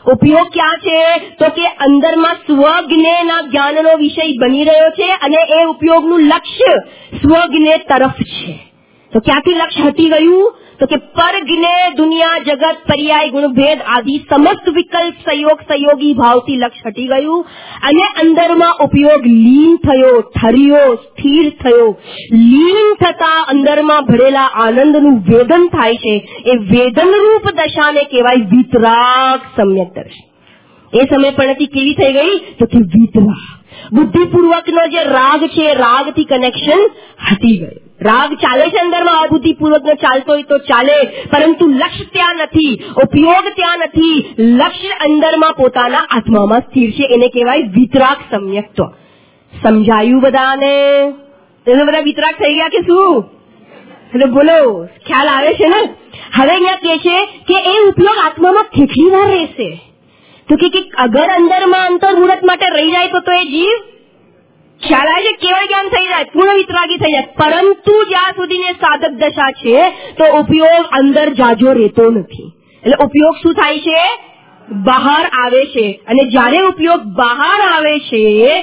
ઉપયોગ ક્યાં છે? તો કે અંદરમાં સ્વજ્ઞેયના જ્ઞાનનો વિષય બની રહ્યો છે અને એ ઉપયોગનું લક્ષ્ય સ્વજ્ઞેય તરફ છે. તો ક્યાંથી લક્ષ્ય હટી ગયું? તો કે પરજ્ઞેય દુનિયા જગત પર્યાય ગુણભેદ આદિ સમસ્ત વિકલ્પ સંયોગ સંયોગી ભાવથી લક્ષ્ય હટી ગયું અને અંદરમાં ઉપયોગ લીન થયો, ઠર્યો, સ્થિર થયો. લીન થતા અંદરમાં ભરેલા આનંદનું વેદન થાય છે. એ વેદનરૂપ દશાને કહેવાય વિતરાગ સમ્યક દર્શન. એ સમય પણ કેવી થઈ ગઈ? તો કે વિતરાગ. બુદ્ધિપૂર્વકનો જે રાગ છે, રાગથી કનેક્શન હટી ગયું. રાગ ચાલે છે અંદરમાં, અબુદ્ધિપૂર્વકનો ચાલતો હોય તો ચાલે, પરંતુ લક્ષ્ય ત્યાં નથી, ઉપયોગ ત્યાં નથી. લક્ષ્ય અંદરમાં પોતાના આત્મામાં સ્થિર છે. એને કહેવાય વિતરાગ સમ્યક્ત્વ. સમજાયું બધાને? એટલે બધા વિતરાગ થઈ ગયા કે શું? એટલે બોલો, ખ્યાલ આવે છે ને? હવે અહીંયા કહે છે કે એ ઉપયોગ આત્મામાં કેટલી વાર રહેશે? તો કે અગર અંદરમાં અંતર મુહૂર્ત માટે રહી જાય તો તો એ જીવ ખ્યાલ આવે છે, કેવળ જ્ઞાન થઈ જાય, પૂર્ણ વિતરાગી થઈ જાય. પરંતુ જ્યાં સુધી સાધક દશા છે તો ઉપયોગ અંદર જાજો રહેતો નથી. એટલે ઉપયોગ શું થાય છે? બહાર આવે છે. અને જ્યારે ઉપયોગ બહાર આવે છે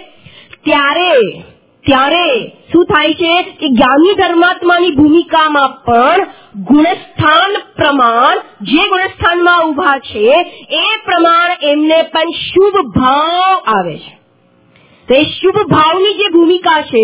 ત્યારે ત્યારે શું થાય છે કે જ્ઞાની ધર્માત્માની ભૂમિકામાં પણ ગુણસ્થાન પ્રમાણ, જે ગુણસ્થાનમાં ઉભા છે એ પ્રમાણ એમને પણ શુભ ભાવ આવે છે. તો એ શુભ ભાવની જે ભૂમિકા છે,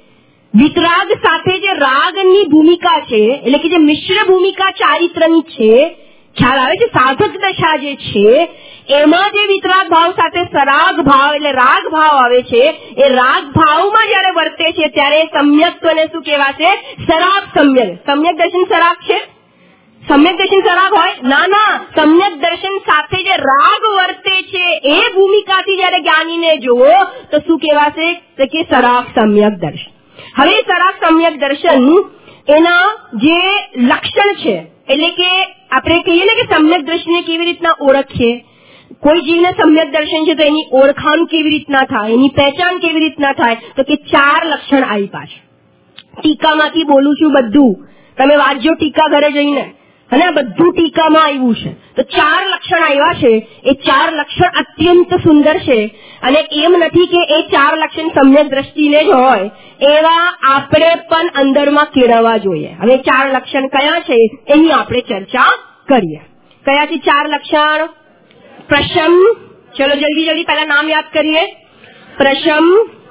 વિતરાગ સાથે જે રાગની ભૂમિકા છે, એટલે કે જે મિશ્ર ભૂમિકા ચારિત્રની છે, ખ્યાલ આવે છે? સાધક દશા જે છે એમાં જે વિતરાગ ભાવ સાથે સરાગ ભાવ એટલે રાગ ભાવ આવે છે, એ રાગ ભાવમાં જયારે વર્તે છે ત્યારે સમ્યક્ત્વને શું કહેવાશે? સરાગ સમ્યક. સમ્યક દર્શન સરાગ છે? સમ્યક દર્શન સરાગ હોય? ના ના, સમ્યક દર્શન સાથે જે રાગ વર્તે છે એ ભૂમિકાથી જયારે જ્ઞાનીને જુઓ તો શું કહેવાશે? તો કે સરાગ સમ્યક દર્શન. હવે સરાગ સમ્યક દર્શન એના જે લક્ષણ છે, એટલે કે આપણે કહીએ ને કે સમ્યક દર્શનને કેવી રીતના ઓળખીએ, કોઈ જીવને સમ્યક દર્શન છે તો એની ઓળખાણ કેવી રીતના થાય, એની પહેચાન કેવી રીતના થાય? તો કે ચાર લક્ષણ આપ્યા છે. ટીકામાંથી બોલું છું બધું, તમે વાંચજો ટીકા ઘરે જઈને, અને આ બધું ટીકામાં આવ્યું છે. તો ચાર લક્ષણ આવ્યા છે. એ ચાર લક્ષણ અત્યંત સુંદર છે અને એમ નથી કે એ ચાર લક્ષણ સમ્યક દ્રષ્ટિને જ હોય, એવા આપણે પણ અંદરમાં કેળવવા જોઈએ. હવે ચાર લક્ષણ કયા છે એની આપણે ચર્ચા કરીએ. કયા છે ચાર લક્ષણ? પ્રશમ, ચલો જલ્દી જલ્દી પહેલા નામ યાદ કરીએ. પ્રશમ,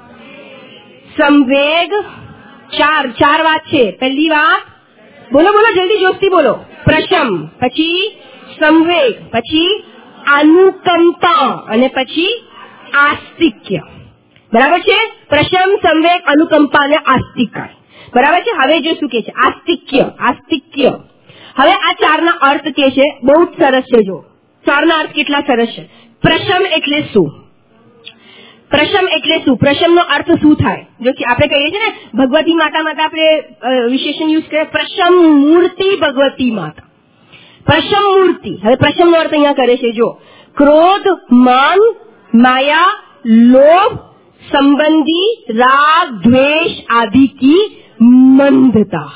સંવેગ, ચાર ચાર વાત છે. પહેલી વાત બોલો બોલો જલ્દી જોશથી બોલો. પ્રશમ, પછી સંવેગ, પછી અનુકંપા અને પછી આસ્તિક્ય. બરાબર છે? પ્રશમ, સંવેગ, અનુકંપા અને આસ્તિક્ય. બરાબર છે? હવે જો શું કે છે? આસ્તિક્ય. આસ્તિક્ય. હવે આ ચારના અર્થ કે છે બહુ જ સરસ છે. જો ચારના અર્થ કેટલા સરસ છે. પ્રશમ એટલે શું? પ્રશમ એટલે શું? પ્રશમનો અર્થ શું થાય? જો આપણે કહીએ છીએ ને ભગવતી માતા માટે આપણે વિશેષણ યુઝ કરીએ, પ્રશમ મૂર્તિ ભગવતી માતા. પ્રશમ મૂર્તિ. હવે પ્રશમનો અર્થ અહીંયા કરે છે જો ક્રોધ, માન, માયા, લોભ સંબંધી રાગ, દ્વેષ આદि की મંદતા.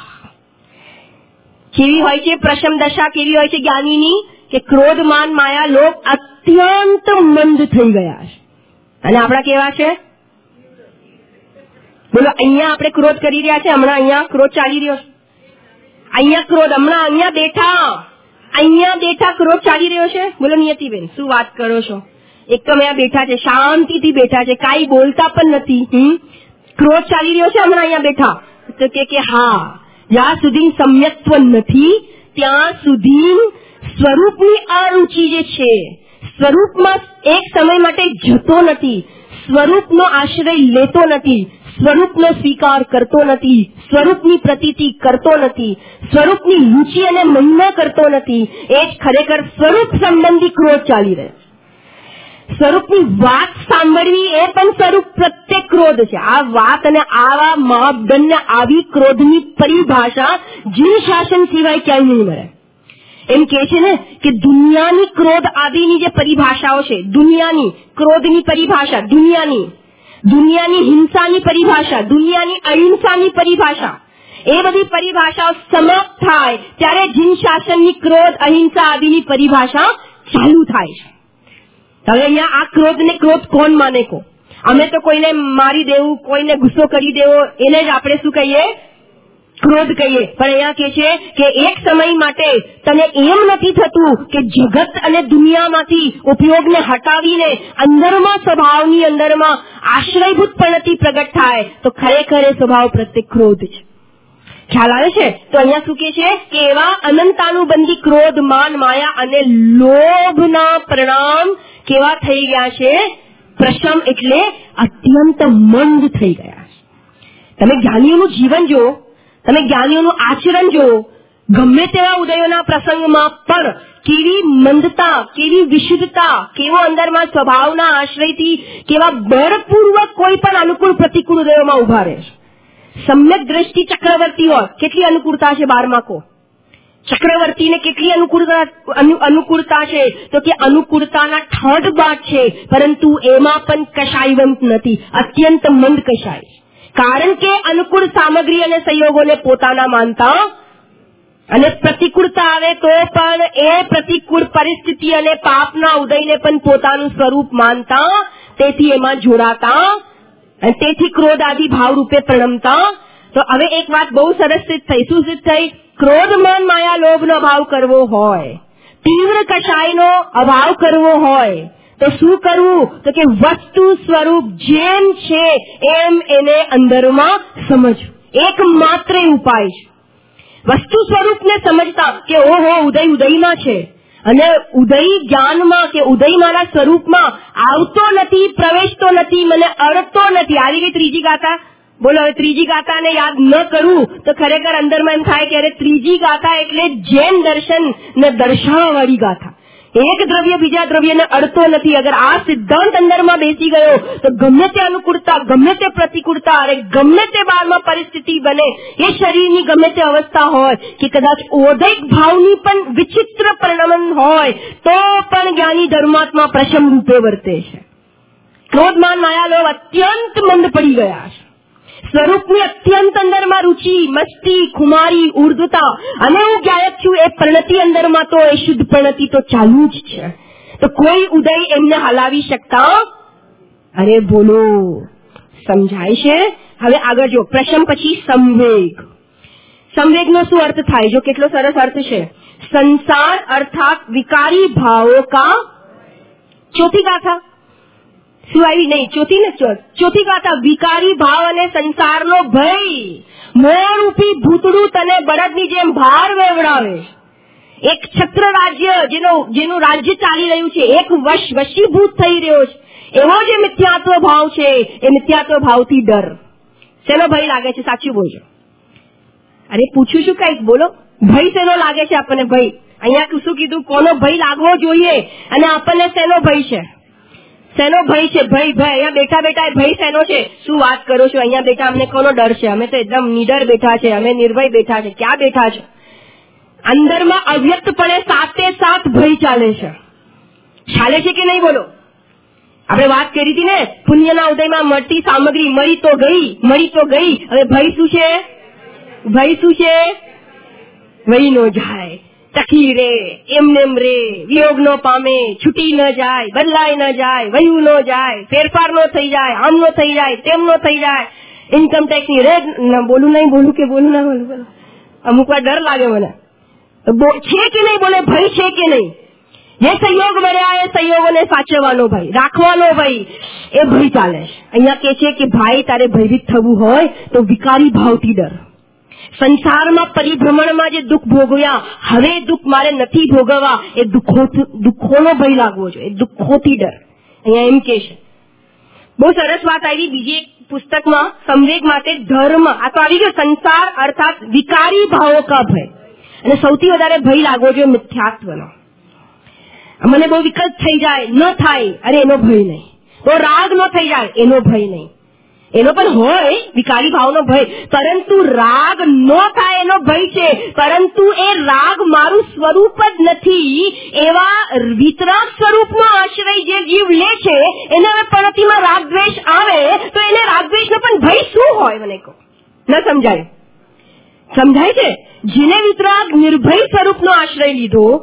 કેવી હોય છે પ્રશમ દશા? કેવી હોય છે જ્ઞાનીની? કે ક્રોધ, માન, માયા, લોભ અત્યંત મંદ થઈ ગયા છે. અને આપણા કેવા છે? બોલો, અહીંયા આપણે ક્રોધ કરી રહ્યા છે, હમણાં અહીંયા ક્રોધ ચાલી રહ્યો છે. અહીંયા ક્રોધ, હમણાં અહીંયા બેઠા અહીંયા બેઠા ક્રોધ ચાલી રહ્યો છે. બોલો નિયતિબેન, શું વાત કરો છો? એક તો અહીંયા બેઠા છે, શાંતિથી બેઠા છે, કાંઈ બોલતા પણ નથી. હમ ક્રોધ ચાલી રહ્યો છે હમણાં અહીંયા બેઠા. તો કે હા, જ્યાં સુધી સમ્યક્ત્વ નથી ત્યાં સુધી સ્વરૂપની અરુચિ જે છે, સ્વરૂપમાં એક સમય માટે જતો નથી, સ્વરૂપનો આશ્રય લેતો નથી, સ્વરૂપનો સ્વીકાર કરતો નથી, સ્વરૂપની પ્રતીતિ કરતો નથી, સ્વરૂપની રુચિ અને મહિમા કરતો નથી, એ જ ખરેખર સ્વરૂપ સંબંધી ક્રોધ ચાલી રહ્યો. સ્વરૂપની વાત સાંભળવી એ પણ સ્વરૂપ પ્રત્યે ક્રોધ છે. આ વાત અને આવા માપદંડ, આવી ક્રોધની પરિભાષા જીવ શાસન સિવાય ક્યાંય નહીં મળે. એમ કે છે ને કે દુનિયાની ક્રોધ આદિની જે પરિભાષાઓ છે, દુનિયાની ક્રોધની પરિભાષા, દુનિયાની દુનિયાની હિંસાની પરિભાષા, દુનિયાની અહિંસાની પરિભાષા, એ બધી પરિભાષાઓ સમાપ્ત થાય ત્યારે જીવ શાસનની ક્રોધ, અહિંસા આદિની પરિભાષા ચાલુ થાય છે. હવે અહીંયા આ ક્રોધ ને ક્રોધ કોણ માને કો? અમે તો કોઈને મારી દેવું, કોઈને ગુસ્સો કરી દેવો, એને જ આપણે શું કહીએ? ક્રોધ કહીએ. પણ અહીંયા કે છે કે એક સમય માટે તને એમ નથી થતું કે જગત અને દુનિયામાંથી ઉપયોગને હટાવીને અંદરમાં સ્વભાવની અંદરમાં આશ્રયભૂત પ્રણતિ પ્રગટ થાય તો ખરેખર એ સ્વભાવ પ્રત્યે ક્રોધ છે. ખ્યાલ આવે છે? તો અહીંયા શું કે છે કે એવા અનંતાનુબંધી ક્રોધ, માન, માયા અને લોભના પરિણામ કેવા થઈ ગયા છે? પ્રશમ એટલે અત્યંત મંદ થઈ ગયા છે. તમે જ્ઞાનીઓનું જીવન જો, તમે જ્ઞાનીઓનું આચરણ જો, ગમે તેવા ઉદયોના પ્રસંગમાં પણ કેવી મંદતા, કેવી વિશુદ્ધતા, કેવો અંદરમાં સ્વભાવના આશ્રયથી કેવા બળપૂર્વક કોઈ પણ અનુકૂળ પ્રતિકૂળ ઉદયોમાં ઉભા રહે છે. સમ્યક દ્રષ્ટિ ચક્રવર્તી હોય, કેટલી અનુકૂળતા છે બારમાં કો? ચક્રવર્તીને કેટલી અનુકૂળતા અનુકૂળતા છે? તો કે અનુકૂળતાના ઠોઠ બાદ છે, પરંતુ એમાં પણ કશાયવંત નથી, અત્યંત મંદ કશાય. કારણ કે અનુકૂળ સામગ્રી અને સંયોગોને પોતાના માનતા અને પ્રતિકૂળતા આવે તો પણ એ પ્રતિકૂળ પરિસ્થિતિ અને પાપના ઉદયને પણ પોતાનું સ્વરૂપ માનતા, તેથી એમાં જોડાતા અને તેથી ક્રોધ આદિ ભાવ રૂપે પ્રણમતા. તો હવે એક વાત બહુ સરસ સિદ્ધ થઈ. શું સિદ્ધ થઈ? ક્રોધ, માન, માયા, લોભનો અભાવ કરવો હોય, તીવ્ર કષાયનો અભાવ કરવો હોય તો શું કરવું? તો કે વસ્તુ સ્વરૂપ જેમ છે એમ એને અંદરમાં સમજ. એક માત્ર ઉપાય છે વસ્તુ સ્વરૂપને સમજતા કે ઓહો ઉદય ઉદયમાં છે અને ઉદય જ્ઞાનમાં કે ઉદય મારા સ્વરૂપમાં આવતો નથી, પ્રવેશતો નથી, મને અડતો નથી. આવી ગઈ ત્રીજી ગાથા. બોલો, હવે ત્રીજી ગાથાને યાદ ન કરવું તો ખરેખર અંદરમાં એમ થાય કે અરે ત્રીજી ગાથા એટલે જૈન દર્શન ને દર્શાવવાળી ગાથા. એક દ્રવ્ય બીજા દ્રવ્યને અડતો નથી. અગર આ સિદ્ધાંત અંદરમાં બેસી ગયો તો ગમે તે અનુકૂળતા, ગમે તે પ્રતિકૂળતા, અરે ગમે તે બારમાં પરિસ્થિતિ બને, એ શરીરની ગમે તે અવસ્થા હોય કે કદાચ ઓદૈક ભાવની પણ વિચિત્ર પરિણમન હોય તો પણ જ્ઞાની ધર્માત્મા પ્રશમ રૂપે વર્તે છે. ક્રોધ, માન, માયા, લોભ અત્યંત મંદ પડી ગયા છે. સ્વરૂપની અત્યંત અંદરમાં રુચિ, મસ્તી, ખુમારી, ઉર્ધ્વતા અને હું ગાયક છું એ પ્રણતિ અંદરમાં તો એ શુદ્ધ પ્રણતિ તો ચાલુ જ છે. તો કોઈ ઉદય એમને હલાવી શકતા? અરે બોલો, સમજાય છે? હવે આગળ જો, પ્રશમ પછી સંવેગ. સંવેગનો શું અર્થ થાય? જો કેટલો સરસ અર્થ છે. સંસાર અર્થાત વિકારી ભાવો કા. ચોથી ગાથા શું આવી? નહીં, ચોથી ને ચોથી ગાથા. વિકારી ભાવ અને સંસારનો ભય મોરૂપી ભૂતડું તને બળદની જેમ ભાર વેવડાવે. એક છત્ર રાજ્ય જેનો જેનું રાજ્ય ચાલી રહ્યું છે, એક વશ વશીભૂત થઈ રહ્યો છે, એવો જે મિથ્યાત્વ ભાવ છે એ મિથ્યાત્વ ભાવથી ડર. શેનો ભય લાગે છે? સાચું બોલજો. અરે પૂછું છું કઈક, બોલો. ભય શેનો લાગે છે આપણને? ભય અહીંયા શું કીધું? કોનો ભય લાગવો જોઈએ અને આપણને શેનો ભય છે? શેનો ભય છે? ભય ભય અહીંયા બેઠા બેઠા એ ભય શેનો છે? શું વાત કરો છો? અહીંયા બેઠા અમને કોનો ડર છે? અમે તો એકદમ નિડર બેઠા છે, અમે નિર્ભય બેઠા છે. ક્યાં બેઠા છે? અંદરમાં અવ્યક્તપણે સાતે સાત ભય ચાલે છે. ચાલે છે કે નહીં? બોલો. આપણે વાત કરી હતી ને, પુણ્યના ઉદયમાં મળતી સામગ્રી મળી તો ગઈ, મળી તો ગઈ. હવે ભય શું છે? ભય શું છે? વહી નો જાય, ટકી રે, એમનેમ રે, વિયોગ નો પામે, છૂટી ન જાય, બદલાય ન જાય, વયું ન જાય, ફેરફાર નો થઈ જાય, આમ નો થઈ જાય, તેમ નો થઈ જાય. ઇન્કમ ટેક્સ ની રેટ બોલું નહીં, બોલું કે બોલું ના બોલું? અમુક વાર ડર લાગે મને. છે કે નહીં? બોલે ભય છે કે નહીં? જે સંયોગ મળ્યા એ સંયોગોને સાચવવાનો ભય, રાખવાનો ભય, એ ભય ચાલે છે. અહીંયા કે છે કે ભાઈ તારે ભયભીત થવું હોય તો વિકારી ભાવથી ડર. સંસારમાં પરિભ્રમણમાં જે દુઃખ ભોગવ્યા, હવે દુઃખ મારે નથી ભોગવવા, એ દુઃખો દુઃખોનો ભય લાગવો જોઈએ, દુઃખોથી ડર. અહીંયા એમ કે છે. બહુ સરસ વાત આવી બીજી એક પુસ્તકમાં, સંવેગ માટે ધર્મ. આ તો આવી ગયો સંસાર અર્થાત વિકારી ભાવો કા ભય. અને સૌથી વધારે ભય લાગવો જોઈએ મિથ્યાત્વનો. મને બહુ વિકલ્પ થઈ જાય, ન થાય, અરે એનો ભય નહીં. તો રાગ ન થઈ જાય, એનો ભય નહીં. એનો પણ હોય વિકારી ભાવનો ભય, પરંતુ રાગ ન થાય એનો ભય છે. પરંતુ એ રાગ મારું સ્વરૂપ જ નથી એવા વિતરાગ સ્વરૂપમાં આશ્રય જે જીવ લે છે, એને હવે પ્રણતિમાં રાગ દ્વેષ આવે તો એને રાગ દ્વેષનો પણ ભય શું હોય? મને કહો. ન સમજાય? સમજાય છે? જેને વિતરાગ નિર્ભય સ્વરૂપનો આશ્રય લીધો,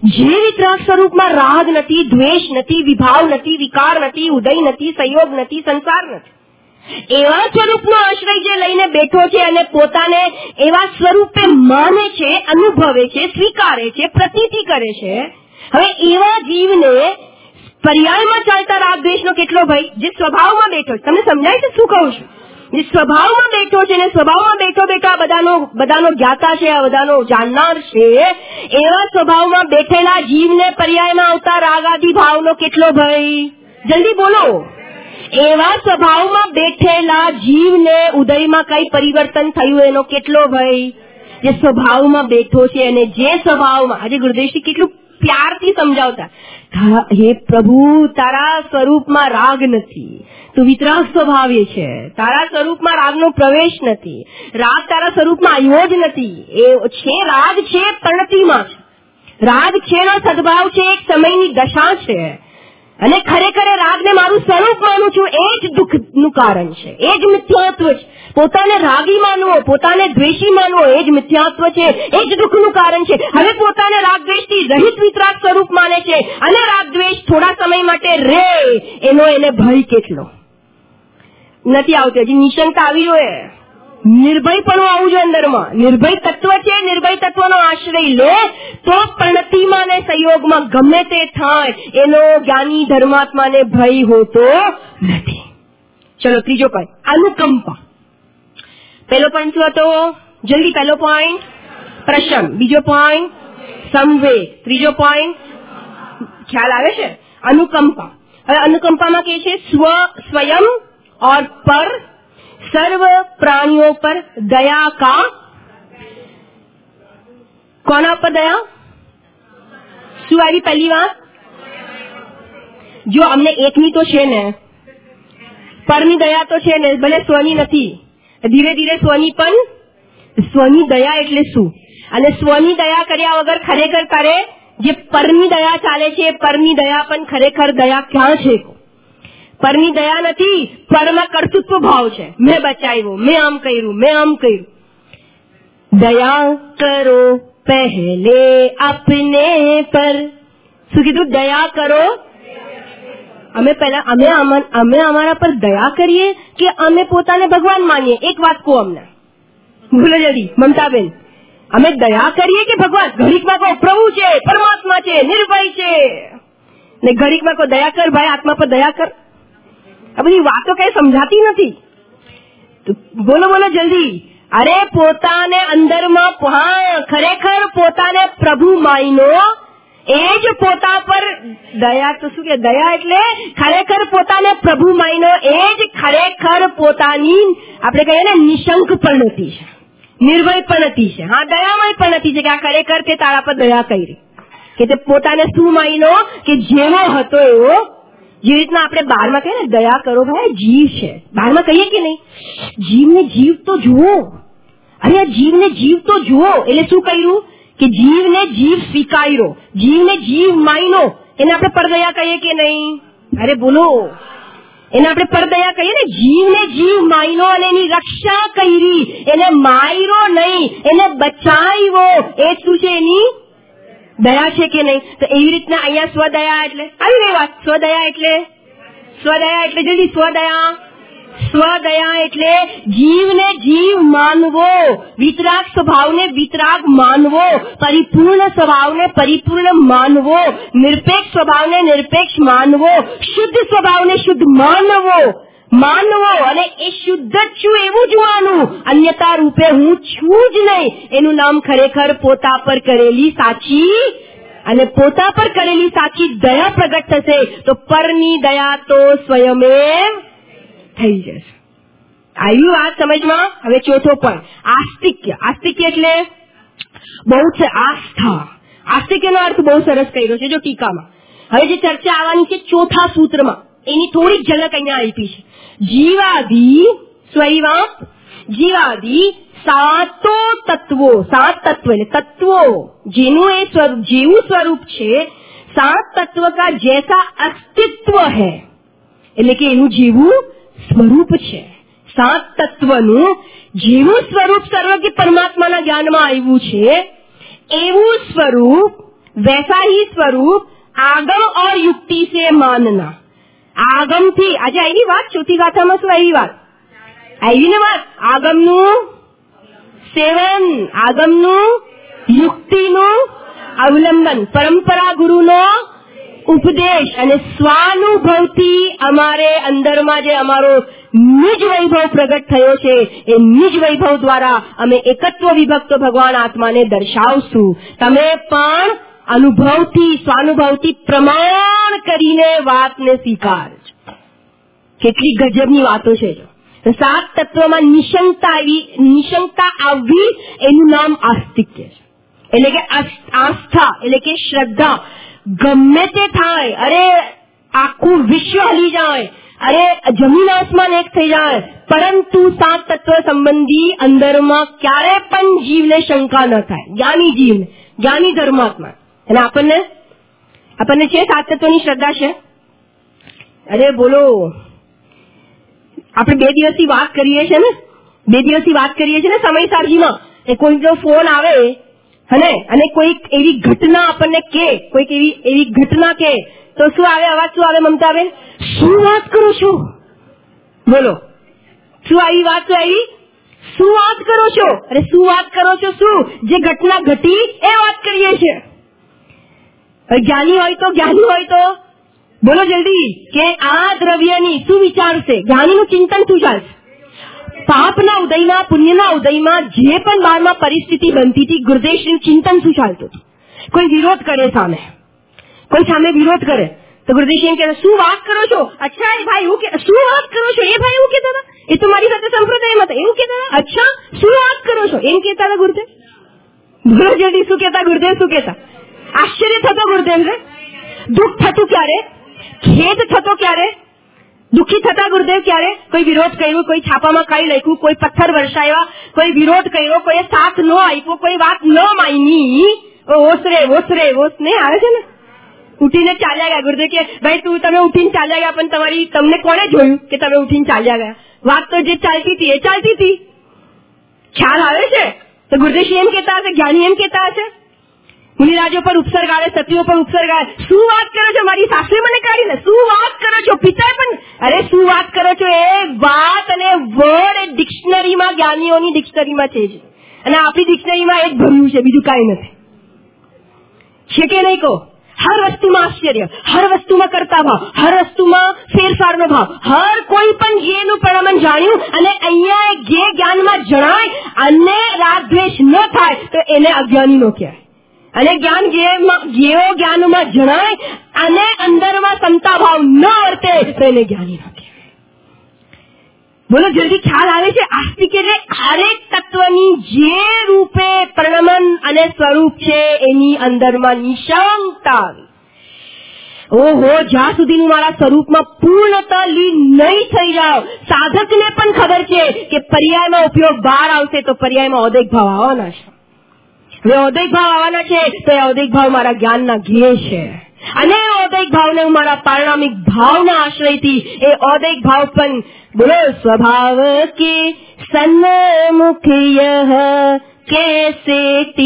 જે વિતરાગ સ્વરૂપમાં રાગ નથી, દ્વેષ નથી, વિભાવ નથી, વિકાર નથી, ઉદય નથી, સંયોગ નથી, સંસાર નથી, એવા સ્વરૂપનો આશ્રય જે લઈને બેઠો છે અને પોતાને એવા સ્વરૂપે માને છે, અનુભવે છે, સ્વીકારે છે, પ્રતીતિ કરે છે, હવે એવા જીવને પર્યાયમાં ચાલતા રાગ દ્વેષનો કેટલો ભય? જે સ્વભાવમાં બેઠો છે. તમને સમજાય છે શું કહું છું? જે સ્વભાવમાં બેઠો છે ને સ્વભાવમાં બેઠો બેઠો આ બધાનો બધાનો જ્ઞાતા છે, આ બધાનો જાણનાર છે, એવા સ્વભાવમાં બેઠેલા જીવને પર્યાયમાં આવતા રાગ આદિ ભાવનો કેટલો ભય? જલ્દી બોલો. એવા સ્વભાવમાં બેઠેલા જીવને ઉદયમાં કઈ પરિવર્તન થયું એનો કેટલો ભય? જે સ્વભાવમાં બેઠો છે અને જે સ્વભાવમાં, આજે ગુરુદેવજી કેટલું પ્યારથી સમજાવતા, હે પ્રભુ તારા સ્વરૂપમાં રાગ નથી, તું વિતરાગ સ્વભાવે છે, તારા સ્વરૂપમાં રાગનો પ્રવેશ નથી, રાગ તારા સ્વરૂપમાં આવ્યો જ નથી, એ છે રાગ છે પ્રણતિમાં છે, રાગ છે નો સદભાવ છે, એક સમયની દશા છે, અને ખરેખર રાગને મારું સ્વરૂપ માનું છું એ જ દુઃખનું કારણ છે, એ જ મિથ્યાત્વ છે. પોતાને રાગી માનવો, પોતાને દ્વેષી માનવો એ જ મિથ્યાત્વ છે, એ જ દુઃખનું કારણ છે. હવે પોતાને રાગ દ્વેષથી રહિત વિતરાગ સ્વરૂપ માને છે અને રાગ દ્વેષ થોડા સમય માટે રે, એનો એને ભય કેટલો નથી આવતો. હજી નિશંકતા આવી જોઈએ, નિર્ભયપણું આવવું જોઈએ અંદરમાં. નિર્ભય તત્વ છે, નિર્ભય તત્વનો આશ્રય લે તો પ્રણતિમાં ને સંયોગમાં ગમે તે થાય એનો જ્ઞાની ધર્માત્માને ભય હોતો નથી. ચલો ત્રીજો પોઈન્ટ, અનુકંપા. પહેલો પોઈન્ટ શું હતો? જલ્દી. પહેલો પોઈન્ટ પ્રશમ, બીજો પોઈન્ટ સંવેગ, ત્રીજો પોઈન્ટ ખ્યાલ આવે છે અનુકંપા. હવે અનુકંપામાં કે છે સ્વ, સ્વયં और पर सर्व प्राणियों पर दया का. કોના પર દયા? શું આવી પહેલી વાત? જો અમને એકની તો છે ને, પરની દયા તો છે ને, ભલે સ્વની નથી, ધીરે ધીરે સ્વની પણ. સ્વની દયા એટલે શું? અને સ્વની દયા કર્યા વગર ખરેખર તારે જે પરની દયા ચાલે છે, પરની દયા પણ ખરેખર દયા ક્યાં છે? પરની દયા નથી, પરમાં કર્તૃત્વ ભાવ છે. મેં બચાવ્યો, મેં આમ કર્યું, મેં આમ કર્યું. દયા કરો પહેલે અપને પર. શું કીધું? દયા કરો. અમે પહેલા અમે અમે અમારા પર દયા કરીએ કે અમે પોતાને ભગવાન માનીએ? એક વાત કહો અમને, ભૂલે જલ્દી મમતાબેન, અમે દયા કરીએ કે ભગવાન? ઘડીકમાં કહો પ્રભુ છે, પરમાત્મા છે, નિર્ભય છે, ને ઘડીકમાં કહો દયા કર ભાઈ, આત્મા પર દયા કર. આ બધી વાતો કઈ સમજાતી નથી. બોલો બોલો જલ્દી. અરે પોતાને અંદરમાં, હા ખરેખર પોતાને પ્રભુ માયનો, એ જ પોતા પર દયા. તો શું કે દયા એટલે ખરેખર પોતાને પ્રભુ માયનો, એ જ ખરેખર પોતાની આપણે કહીએ ને નિશંક પ્રણતિ છે, નિર્ભય પ્રણતિ છે. હા દયામય પ્રણતિ છે કે આ ખરેખર તે તારા પર દયા કરી, કે તે પોતાને શું માયનો કે જેવો હતો એવો. જે રીતના આપણે બહારમાં કહીએ ને દયા કરો ભાઈ, જીવ છે, બહારમાં કહીએ કે નહીં, જીવને જીવ તો જુઓ. અરે આ જીવને જીવ તો જુઓ એટલે શું કર્યું કે જીવને જીવ સ્વીકાર્યો, જીવને જીવ માયનો, એને આપણે પરદયા કહીએ કે નહીં? અરે બોલો, એને આપણે પરદયા કહીએ ને. જીવને જીવ માયનો અને એની રક્ષા કરી, એને માયરો નહીં, એને બચાવ્યો, એ શું છે? એની દયા છે કે નહીં? તો એવી રીતના અહીંયા સ્વદયા એટલે આવી ગઈ વાત. સ્વદયા એટલે સ્વદયા એટલે જલ્દી સ્વદયા. સ્વદયા એટલે જીવને જીવ માનવો, વિતરાગ સ્વભાવને વિતરાગ માનવો, પરિપૂર્ણ સ્વભાવને પરિપૂર્ણ માનવો, નિરપેક્ષ સ્વભાવને નિરપેક્ષ માનવો, શુદ્ધ સ્વભાવને શુદ્ધ માનવો માનવો અને એ શુદ્ધ જ છું એવું જ માનવું, અન્યતા રૂપે હું છું જ નહીં. એનું નામ ખરેખર પોતા પર કરેલી સાચી, અને પોતા પર કરેલી સાચી દયા પ્રગટ થશે તો પરની દયા તો સ્વયમે થઈ જશે. આવી વાત સમજમાં? હવે ચોથો પણ આસ્તિક્ય. આસ્તિક્ય એટલે બહુ છે આસ્થા. આસ્તિક્યનો અર્થ બહુ સરસ કર્યો છે જો ટીકામાં. હવે જે ચર્ચા આવવાની છે ચોથા સૂત્રમાં, એની થોડીક ઝલક અહીંયા આપી છે. જીવાદી સ્વૈવા જીવાદી સાતો તત્વો, સાત તત્વ એટલે તત્વો જેનું એ સ્વરૂપ, જેવું સ્વરૂપ છે, સાત તત્વ કા જૈસા અસ્તિત્વ है, એટલે કે એનું જેવું સ્વરૂપ છે. સાત તત્વનું જેવું સ્વરૂપ સર્વજ્ઞ પરમાત્માના જ્ઞાનમાં આવ્યું છે, એવું સ્વરૂપ वैसा ही स्वरूप आगम और युक्ति से मानना। आगम थी આજે આવી વાત ચોથી ગાથામાં શું આવી વાત આવી ને વાત આગમનું સેવન, આગમનું યુક્તિનું અવલંબન, પરંપરા ગુરુનો ઉપદેશ અને સ્વાનુભવથી અમારે અંદરમાં જે અમારો નિજ વૈભવ પ્રગટ થયો છે એ નિજ વૈભવ દ્વારા અમે એકત્વ વિભક્ત ભગવાન આત્માને દર્શાવશું. તમે પણ અનુભવથી સ્વાનુભવથી પ્રમાણ કરીને વાતને સ્વીકારજો. કેટલી ગજબની વાતો છે. સાત તત્વમાં નિશંકતા આવી નિશંકતા આવવી એનું નામ આસ્તિક્ય છે, એટલે કે આસ્થા, એટલે કે શ્રદ્ધા. ગમે તે થાય, અરે આખું વિશ્વ હલી જાય, અરે જમીન આસમાન એક થઈ જાય, પરંતુ સાત તત્વ સંબંધી અંદરમાં ક્યારે પણ જીવને શંકા ન થાય. જ્ઞાની જીવને, જ્ઞાની ધર્માત્મા. અને આપણને આપણને છે સાત તત્વની શ્રદ્ધા છે? અરે બોલો, આપણે બે દિવસથી વાત કરીએ છીએ ને બે દિવસથી વાત કરીએ છીએ ને સમય સારજીમાં એ કોઈનો ફોન આવે અને અને કોઈક એવી ઘટના આપણને કે કોઈક એવી એવી ઘટના કે તો શું આવે અવાજ? શું આવે મમતાબેન? શું વાત કરો છો? બોલો, શું આવી વાત? શું આવી? શું વાત કરો છો? અરે શું વાત કરો છો? શું જે ઘટના ઘટી એ વાત કરીએ છીએ. જ્ઞાની હોય તો જ્ઞાની હોય તો બોલો જલ્દી કે આ દ્રવ્યની શું વિચારશે? જ્ઞાનીનું ચિંતન શું ચાલશે? પાપના ઉદયમાં, પુણ્યના ઉદયમાં જે પણ બહારમાં પરિસ્થિતિ બનતી હતી, ગુરુદેવનું ચિંતન શું ચાલતું હતું? કોઈ વિરોધ કરે સામે, કોઈ સામે વિરોધ કરે તો ગુરુદેવ એમ કહેતા શું વાત કરો છો? અચ્છા એ ભાઈ એવું કે શું વાત કરો છો? એ ભાઈ એવું કહેતા હતા, એ તો મારી સાથે સંપ્રદાયમાં હતા એવું કહેતા હતા. અચ્છા શું વાત કરો છો એમ કહેતા હતા ગુરુદેવ. બોલો જલ્દી શું કહેતા ગુરુદેવ? શું કહેતા? આશ્ચર્ય થતો ગુરુદેવ ને. દુઃખ થતું ક્યારે? ખેદ થતો ક્યારે? દુઃખી થતા ગુરુદેવ ક્યારે? કોઈ વિરોધ કર્યો, કોઈ છાપામાં કઈ લખ્યું, કોઈ પથ્થર વર્ષાયા, કોઈ વિરોધ કર્યો, કોઈ સાથ ન આપ્યો, કોઈ વાત ન માની, ઓસરે ઓસરે ઓસ ને આવે છે ને, ઉઠીને ચાલ્યા ગયા. ગુરુદેવ કે ભાઈ તું તમે ઉઠીને ચાલ્યા ગયા, પણ તમારી તમને કોને જોયું કે તમે ઉઠીને ચાલ્યા ગયા? વાત તો જે ચાલતી હતી એ ચાલતી હતી. ખ્યાલ આવે છે? તો ગુરુદેવ એમ કહેતા હશે, જ્ઞાની એમ કહેતા હશે, મુનિરાજો પર ઉપસર્ગ આવે, સતીઓ પર ઉપસર્ગ આવે. શું વાત કરો છો? મારી સાસરે મને કાઢીને શું વાત કરો છો? પિતા પણ અરે શું વાત કરો છો? એ વાત અને વર્ડ એ ડિક્શનરીમાં, જ્ઞાનીઓની ડિક્શનરીમાં છે જ, અને આપણી ડિક્શનરીમાં એ જ ભર્યું છે, બીજું કાંઈ નથી. છે કે નહીં કહો? હર વસ્તુમાં આશ્ચર્ય, હર વસ્તુમાં કરતા ભાવ, હર વસ્તુમાં ફેરફારનો ભાવ, હર કોઈ પણ જ્ઞેયનું પ્રમાણ જાણ્યું અને અહીંયા એ જ્ઞેય જ્ઞાનમાં જણાય અને રાગદ્વેષ ન થાય તો એને અજ્ઞાની નો કહેવાય. અને જ્ઞાન જેવો જ્ઞાનમાં જણાય અને અંદરમાં સમતા ભાવ ન વર્તે તો એને જ્ઞાની ન કહેવાય. બોલો જલ્દી ખ્યાલ આવે છે? આસ્તિક એટલે હરેક તત્વની જે રૂપે પ્રણમન અને સ્વરૂપ છે એની અંદરમાં નિશંકતા. ઓહો, જ્યાં સુધીનું મારા સ્વરૂપમાં પૂર્ણતા લીન નહીં થઈ જાવ. સાધકને પણ ખબર છે કે પર્યાયમાં ઉપયોગ બહાર આવશે તો પર્યાયમાં ઔદૈક ભાવ આવવાના છે. હવે ઔદૈક ભાવ આવવાના છે તો એ ઔદૈક ભાવ મારા જ્ઞાનના જ્ઞેય છે, અને ઔદૈક ભાવને હું મારા પારણામિક ભાવના આશ્રયથી એ ઔદૈક ભાવ પણ બોલો સ્વભાવ કે સન્મુખ યહ કેસે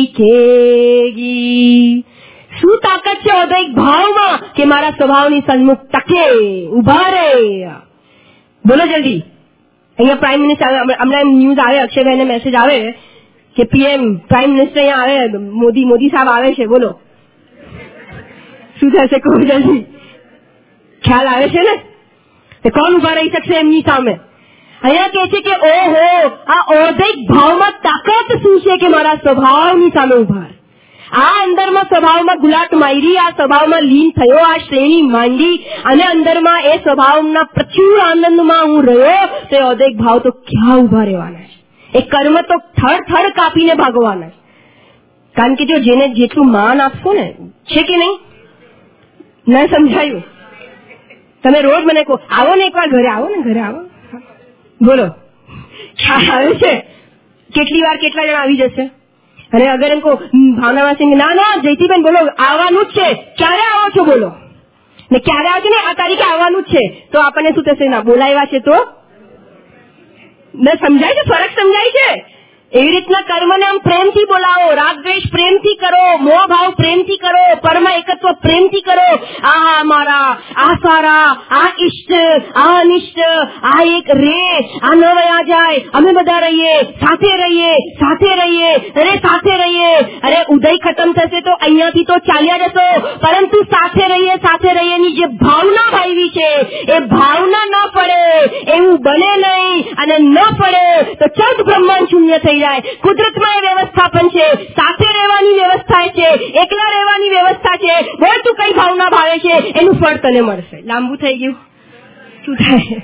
ટીકેગી. શું તાકાત છે ઔદૈક ભાવમાં કે મારા સ્વભાવની સન્મુખ ટકે, ઉભા રહે? બોલો જલ્દી. અહીંયા પ્રાઇમ મિનિસ્ટર હમણાં ન્યૂઝ આવે, અક્ષયભાઈને મેસેજ આવે કે પીએમ પ્રાઇમ મિનિસ્ટર અહીંયા આવે, મોદી મોદી સાહેબ આવે છે. બોલો શું થશે? કહો જલ્દી. ખ્યાલ આવે છે ને? કોણ ઉભા રહી શકશે એમની સામે? અહીંયા કે છે કે ઓહો, આ ઔદૈક ભાવમાં તાકાત શું છે કે મારા સ્વભાવની સામે ઉભા. આ અંદરમાં સ્વભાવમાં ગુલાટ મારી, આ સ્વભાવમાં લીન થયો, આ શ્રેણી માંડી અને અંદરમાં એ સ્વભાવના પ્રચુર આનંદમાં હું રહ્યો, તો એ ઔદૈક ભાવ તો ક્યાં ઉભા રહેવાના છે? એ કર્મ તો થડ થડ કાપીને ભાગવાના છે. કારણ કે જો જેને જેટલું માન આપશો ને, છે કે નહીં? ના સમજાયું? તમે રોજ મને કહો આવો ને એકવાર ઘરે, આવો ને ઘરે આવો. બોલો ખ્યાલ આવે છે? કેટલી વાર કેટલા જણા આવી જશે? અને અગર એમ કહો ભાવનાવાસી ના ના જયતીબેન બોલો આવવાનું જ છે, ક્યારે આવો છો? બોલો ને ક્યારે આવો છો? ને આ તારીખે આવવાનું જ છે. તો આપણને શું થશે? ના બોલાવ્યા છે તો ન સમજાય છે? ફરક સમજાય છે? એવી રીતના કર્મને આમ પ્રેમથી બોલાવો, રાગ દ્વેષ પ્રેમથી કરો, મોહ ભાવ પ્રેમથી કરો, પરમ એકત્વ પ્રેમથી કરો. આ મારા, આ સારા, આ ઈષ્ટ, આ અનિષ્ટ, આ એક રે, આ ન વયા જાય, અમે બધા રહીએ, સાથે રહીએ, સાથે રહીએ, અરે સાથે રહીએ. અરે ઉદય ખતમ થશે તો અહીંયાથી તો ચાલ્યા જશો, પરંતુ સાથે રહીએ, સાથે રહીએની જે ભાવના ભાવી છે એ ભાવના ન પડે, એવું બને નહીં. અને ન પડે તો ચૌદ બ્રહ્માંડ શૂન્ય થઈ જાય. કુદરતમાં એ વ્યવસ્થાપન છે, સાથે રહેવાની વ્યવસ્થા છે, એકલા રહેવાની વ્યવસ્થા છે. બોલ તું કઈ ભાવના ભાવે છે, એનું ફળ તને મળશે. લાંબુ થઈ ગયું, શું થાય?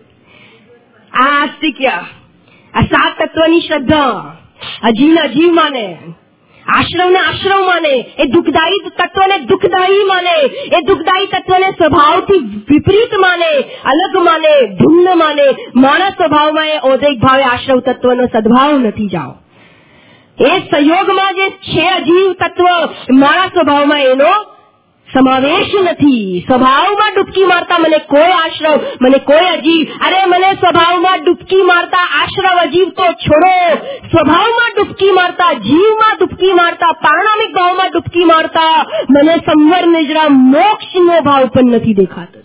આ આસ્તિક્ય, આ સાત તત્વની શ્રદ્ધા, અજીવને અજીવ માને, આશ્રવ ને આશ્રવ માને, એ દુઃખદાયી તત્વને દુઃખદાયી માને, એ દુઃખદાયી તત્વને સ્વભાવથી વિપરીત માને, અલગ માને, ભિન્ન માને. મારા સ્વભાવમાં એ ઔદૈક ભાવે આશ્રવ તત્વનો સદભાવ નથી. જાઓ એ સંયોગમાં જે છે અજીવ તત્વ, મારા સ્વભાવમાં એનો સમાવેશ નથી. સ્વભાવમાં ડૂબકી મારતા મને કોઈ આશ્રવ, મને કોઈ અજીવ, અરે મને સ્વભાવમાં ડૂબકી મારતા આશ્રવ અજીવ તો છોડો, સ્વભાવમાં ડૂબકી મારતા, જીવમાં ડૂબકી મારતા, પારણામિક ભાવમાં ડૂબકી મારતા મને સંવર નિજરા મોક્ષનો ભાવ પણ નથી દેખાતો.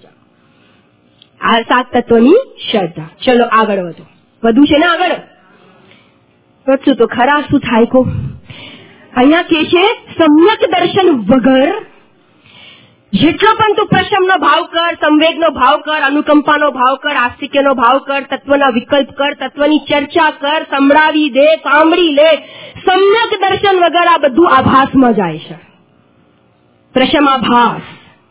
આ સાત તત્વની શ્રદ્ધા. ચલો આગળ વધો. વધુ છે ને આગળ વધશું તો ખરા. શું થાય કો? અહીંયા કે છે સમ્યક દર્શન વગર જેટલો પણ તું પ્રશમનો ભાવ કર, સંવેગનો ભાવ કર, અનુકંપાનો ભાવ કર, આસ્તિક્યનો ભાવ કર, તત્વના વિકલ્પ કર, તત્વની ચર્ચા કર, સંભળાવી દે, સાંભળી લે, સમ્યક દર્શન વગર આ બધું આભાસમાં જાય છે. પ્રશમાભાસ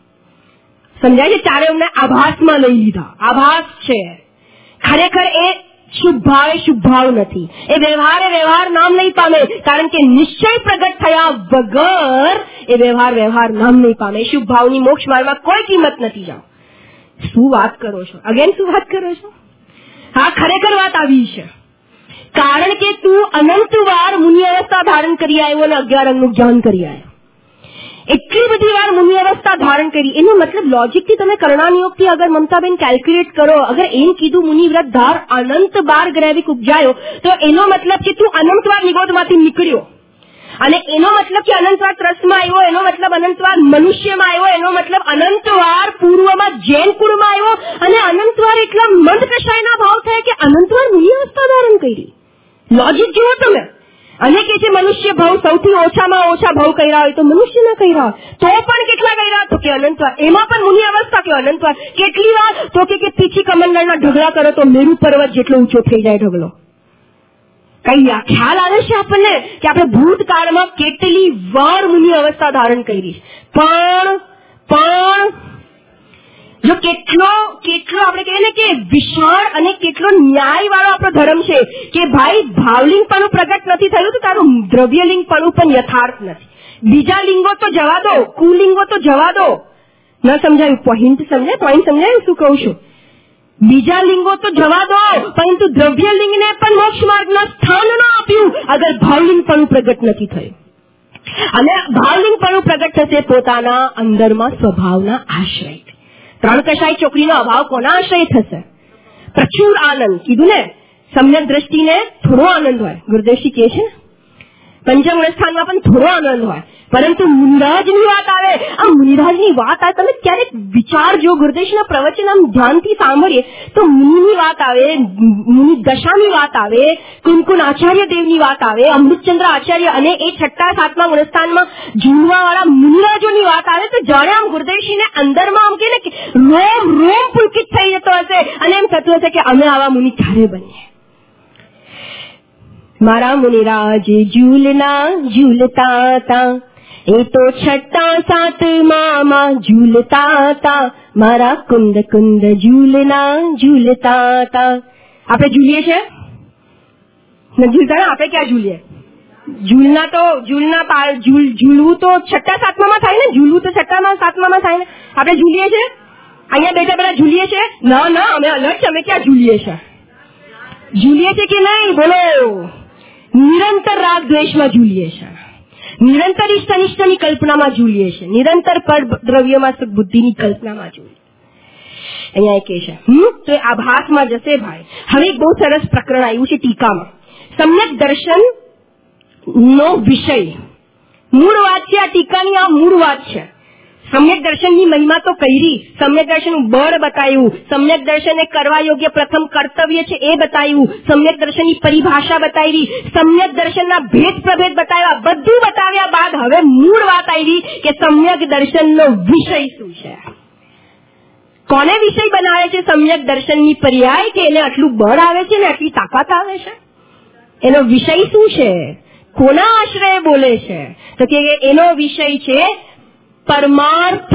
સમજાય છે? ચારે અમને આભાસમાં લઈ લીધા. આભાસ છે, ખરેખર એ શુભ ભાવ એ શુભ ભાવ નથી. એ વ્યવહાર એ વ્યવહાર નામ નહીં પામે, કારણ કે નિશ્ચય પ્રગટ થયા વગર એ વ્યવહાર વ્યવહાર નામ નહીં પામે. શુભ ભાવની મોક્ષ માર્ગમાં કોઈ કિંમત નથી. જાઓ, શું વાત કરો છો? અગેન શું વાત કરો છો? હા, ખરેખર વાત આવી છે. કારણ કે તું અનંત વાર મુનિ અવસ્થા ધારણ કરી આવ્યો અને અગિયાર અંગનું જ્ઞાન કરી આવ્યો. એટલી બધી વાર મુનિ અવસ્થા ધારણ કરી. એનો મતલબ લોજિકથી તમે કર્ણાનિયોગથી અગર મમતાબેન કેલ્ક્યુલેટ કરો, અગર એમ કીધું મુનિવ્રત ધાર અનંત બાર ગ્રેવિક ઉપજાયો, તો એનો મતલબ કે તું અનંત વાર નિગોદમાંથી નીકળ્યો. અને એનો મતલબ કે અનંતવાર ત્રસમાં આવ્યો, એનો મતલબ અનંતવાર મનુષ્યમાં આવ્યો, એનો મતલબ અનંતવાર પૂર્વમાં જૈન કુળમાં આવ્યો, અને અનંતવાર એટલા મંદ કષાયના ભાવ થયા કે અનંતવાર મુનિ અવસ્થા ધારણ કરી. લોજિક જુઓ તમે. અને કે છે મનુષ્ય ભાવ સૌથી ઓછામાં ઓછા ભાવ કર્યા હોય તો મનુષ્ય ના કર્યા તો પણ કેટલા કર્યા? તો કે અનંતવાર. એમાં પણ મુનિ અવસ્થા કે અનંતવાર. કેટલી વાર? તો કે પીછી કમંડળના ઢગલા કરો તો મેરુ પર્વત જેટલો ઊંચો થઈ જાય ઢગલો. કઈ ખ્યાલ આવે છે આપણને કે આપણે ભૂતકાળમાં કેટલી વાર મુનિ અવસ્થા ધારણ કરી. પણ પણ જો કેટલો કેટલો આપણે કહીએ ને કે વિશાળ અને કેટલો ન્યાય વાળો આપણો ધર્મ છે કે ભાઈ ભાવલિંગ પણ પ્રગટ નથી થયું તો તારું દ્રવ્યલિંગ પણ પણ યથાર્થ નથી. બીજા લિંગો તો જવા દો, કુલિંગો તો જવા દો. ન સમજાયું? પોઈન્ટ સમજાય? પોઈન્ટ સમજાય શું કહું છું? બીજા લિંગો તો જવા દો, પરંતુ દ્રવ્યલિંગને પણ મોક્ષ માર્ગના સ્થાન ન આપ્યું અગર ભાવલિંગ પણ પ્રગટ નથી થયું. અને ભાવલિંગ પણ પ્રગટ થશે પોતાના અંદરમાં સ્વભાવના આશ્રય. ત્રણ કશાય ચોકડીનો અભાવ કોના આશ્રય થશે? પ્રચુર આનંદ કીધું ને. સમ્યક દ્રષ્ટિને થોડો આનંદ હોય, ગુરુદેવજી કહે છે. પંચમ સ્થાનમાં પણ થોડો આનંદ હોય, પરંતુ મુનિરાજની વાત આવે, આ મુનિરાજની વાત આવે, તમે ક્યારેક વિચારજો, ગુરુદેવજીના પ્રવચન આમ ધ્યાનથી સાંભળીએ તો મુનિની વાત આવે, મુનિ દશાની વાત આવે, કુનકુન આચાર્ય દેવની વાત આવે, અમૃતચંદ્ર આચાર્ય અને એ છઠ્ઠા સાતમા ગુણસ્થાનમાં ઝૂલવા વાળા મુનિરાજોની વાત આવે તો જાણે આમ ગુરુદેવજીને અંદરમાં આમ કે ને રોમ રોમ પુલકિત થઈ જતો હશે અને એમ થતું હશે કે અમે આવા મુનિ ક્યારે બનીએ. મારા મુનિરાજ ઝૂલના ઝૂલતા તા, એ તો છઠ્ઠા સાતમાં ઝૂલતા તા, મારા કુંદ કુંદ ઝૂલના ઝૂલતા તા. આપણે ઝૂલીએ છે? નથી ઝૂલતા? આપણે ક્યાં ઝૂલીએ? ઝૂલના તો ઝૂલના ઝૂલવું તો છઠ્ઠા સાતમામાં થાય ને. ઝૂલવું તો છઠ્ઠા સાતમામાં થાય ને. આપણે ઝૂલીએ છે? અહીંયા બેઠા બેઠા ઝૂલીએ છે? ના ના, અમે અલગ છે. અમે ક્યાં ઝૂલીએ છે? ઝૂલીએ છે કે નહીં? બોલો. નિરંતર રાગ દ્વેષમાં ઝૂલીએ છે, નિરંતર ઇષ્ટ અનિષ્ટની કલ્પનામાં ઝૂલીએ છે, નિરંતર પર દ્રવ્યમાં સુખ બુદ્ધિની કલ્પનામાં ઝૂલીએ. અહીંયા એ કહે છે હમ તો આભાસમાં જશે ભાઈ. હવે એક બહુ સરસ પ્રકરણ આવ્યું છે ટીકામાં. સમ્યક દર્શન નો વિષય મૂળ વાત છે. આ ટીકાની આ મૂળ વાત છે. સમ્યક દર્શનની મહિમા તો કરી, સમ્યક દર્શનનું બળ બતાવ્યું, સમ્યક દર્શનને કરવા યોગ્ય પ્રથમ કર્તવ્ય છે એ બતાવ્યું, સમ્યક દર્શનની પરિભાષા બતાવી, સમ્યક દર્શનના ભેદ પ્રભેદ બતાવ્યા. બધું બતાવ્યા બાદ હવે મૂળ વાત આવી કે સમ્યક દર્શનનો વિષય શું છે. કોને વિષય બનાવે છે સમ્યક દર્શનની પર્યાય કે એને આટલું બળ આવે છે ને આટલી તાકાત આવે છે? એનો વિષય શું છે? કોના આશ્રય બોલે છે? તો કે એનો વિષય છે પરમાર્થ,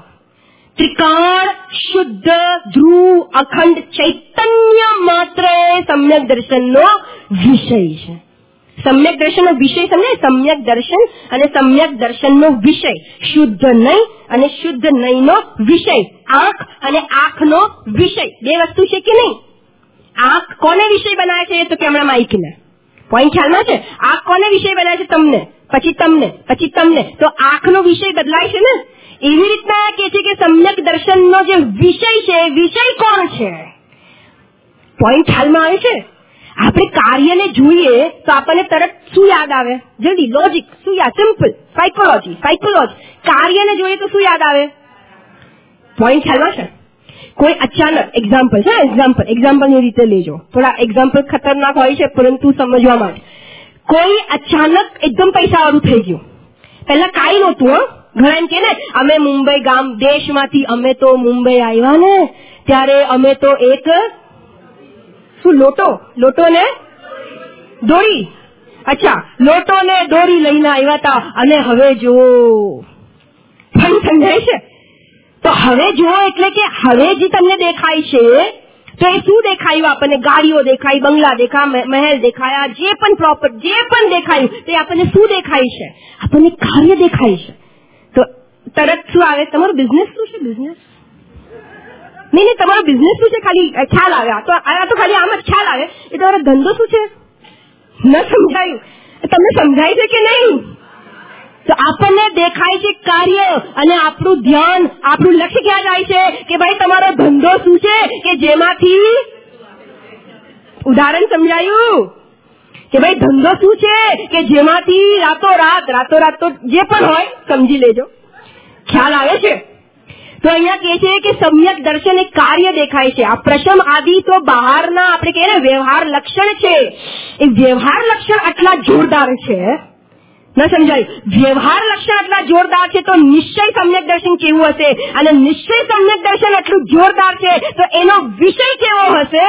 ત્રિકાળ શુદ્ધ ધ્રુવ અખંડ ચૈતન્ય માત્ર સમ્યક દર્શનનો વિષય છે. સમ્યક દર્શનનો વિષય સમજે, સમ્યક દર્શન અને સમ્યક દર્શનનો વિષય, શુદ્ધ નહીં અને શુદ્ધ નહીંનો વિષય, આંખ અને આંખનો વિષય બે વસ્તુ છે કે નહીં? આંખ કોને વિષય બનાવે છે? તો કે હમણાં માઇકને પોઈન્ટ ખ્યાલમાં છે. આંખ કોને વિષય બનાવે છે? તમને, પછી તમને, પછી તમને. તો આંખનો વિષય બદલાય છે ને. એવી રીતના કે છે કે સમ્યક દર્શનનો જે વિષય છે, વિષય કોણ છે? પોઈન્ટ ખ્યાલમાં આવે છે. આપણે કાર્યને જોઈએ તો આપણને તરત શું યાદ આવે? જલ્દી લોજિક શું યાદ? Simple psychology, psychology. કાર્યને જોઈએ તો શું યાદ આવે? પોઈન્ટ ખ્યાલમાં છે. કોઈ અચાનક એક્ઝામ્પલ છે, એક્ઝામ્પલ એક્ઝામ્પલની રીતે લેજો. થોડા એક્ઝામ્પલ ખતરનાક હોય છે પરંતુ સમજવા માટે. કોઈ અચાનક એકદમ પૈસા વાળું થઈ ગયું. પહેલા કાંઈ નહોતું. હો ઘણા એમ કે ને અમે મુંબઈ ગામ દેશમાંથી અમે તો મુંબઈ આવ્યા ને ત્યારે અમે તો એક શું લોટો લોટો ને દોરી, અચ્છા લોટો ને દોરી લઈને આવ્યા હતા અને હવે જો પણ સમજાય છે. તો હવે જો એટલે કે હવે જે તમને દેખાય છે તો એ શું દેખાયું આપણને? ગાડીઓ દેખાઈ, બંગલા દેખાયા, મહેલ દેખાયા, જે પણ પ્રોપર્ટ જે પણ દેખાયું તે આપણને શું દેખાય છે? આપણને કાર્ય દેખાય છે. તો તરત શું આવે? તમારો બિઝનેસ શું છે? બિઝનેસ નહીં નહીં તમારો બિઝનેસ શું છે? ખાલી ખ્યાલ આવે. આ તો આ તો ખાલી આમ જ ખ્યાલ આવે. એ તમારો ધંધો શું છે? ન સમજાયું. તમને સમજાય છે કે નહીં? તો આપણને દેખાય છે કાર્ય અને આપણું ધ્યાન, આપણું લક્ષ્ય ક્યાં જાય છે કે ભાઈ તમારો ધંધો શું છે કે જેમાંથી, ઉદાહરણ સમજાયું કે ભાઈ ધંધો શું છે કે જેમાંથી રાતોરાત રાતોરાત તો જે પણ હોય સમજી લેજો, ખ્યાલ આવે છે. તો અહીંયા કહે છે કે સમ્યક દર્શન એક કાર્ય દેખાય છે. આ પ્રશમ આદિ તો બહારના આપણે કહીએ ને વ્યવહાર લક્ષણ છે. એ વ્યવહાર લક્ષણ આટલા જોરદાર છે, ન સમજાયું? વ્યવહાર લક્ષણ આટલા જોરદાર છે તો નિશ્ચય સમ્યક દર્શન કેવું હશે? અને નિશ્ચય સમ્યક દર્શન આટલું જોરદાર છે તો એનો વિષય કેવો હશે?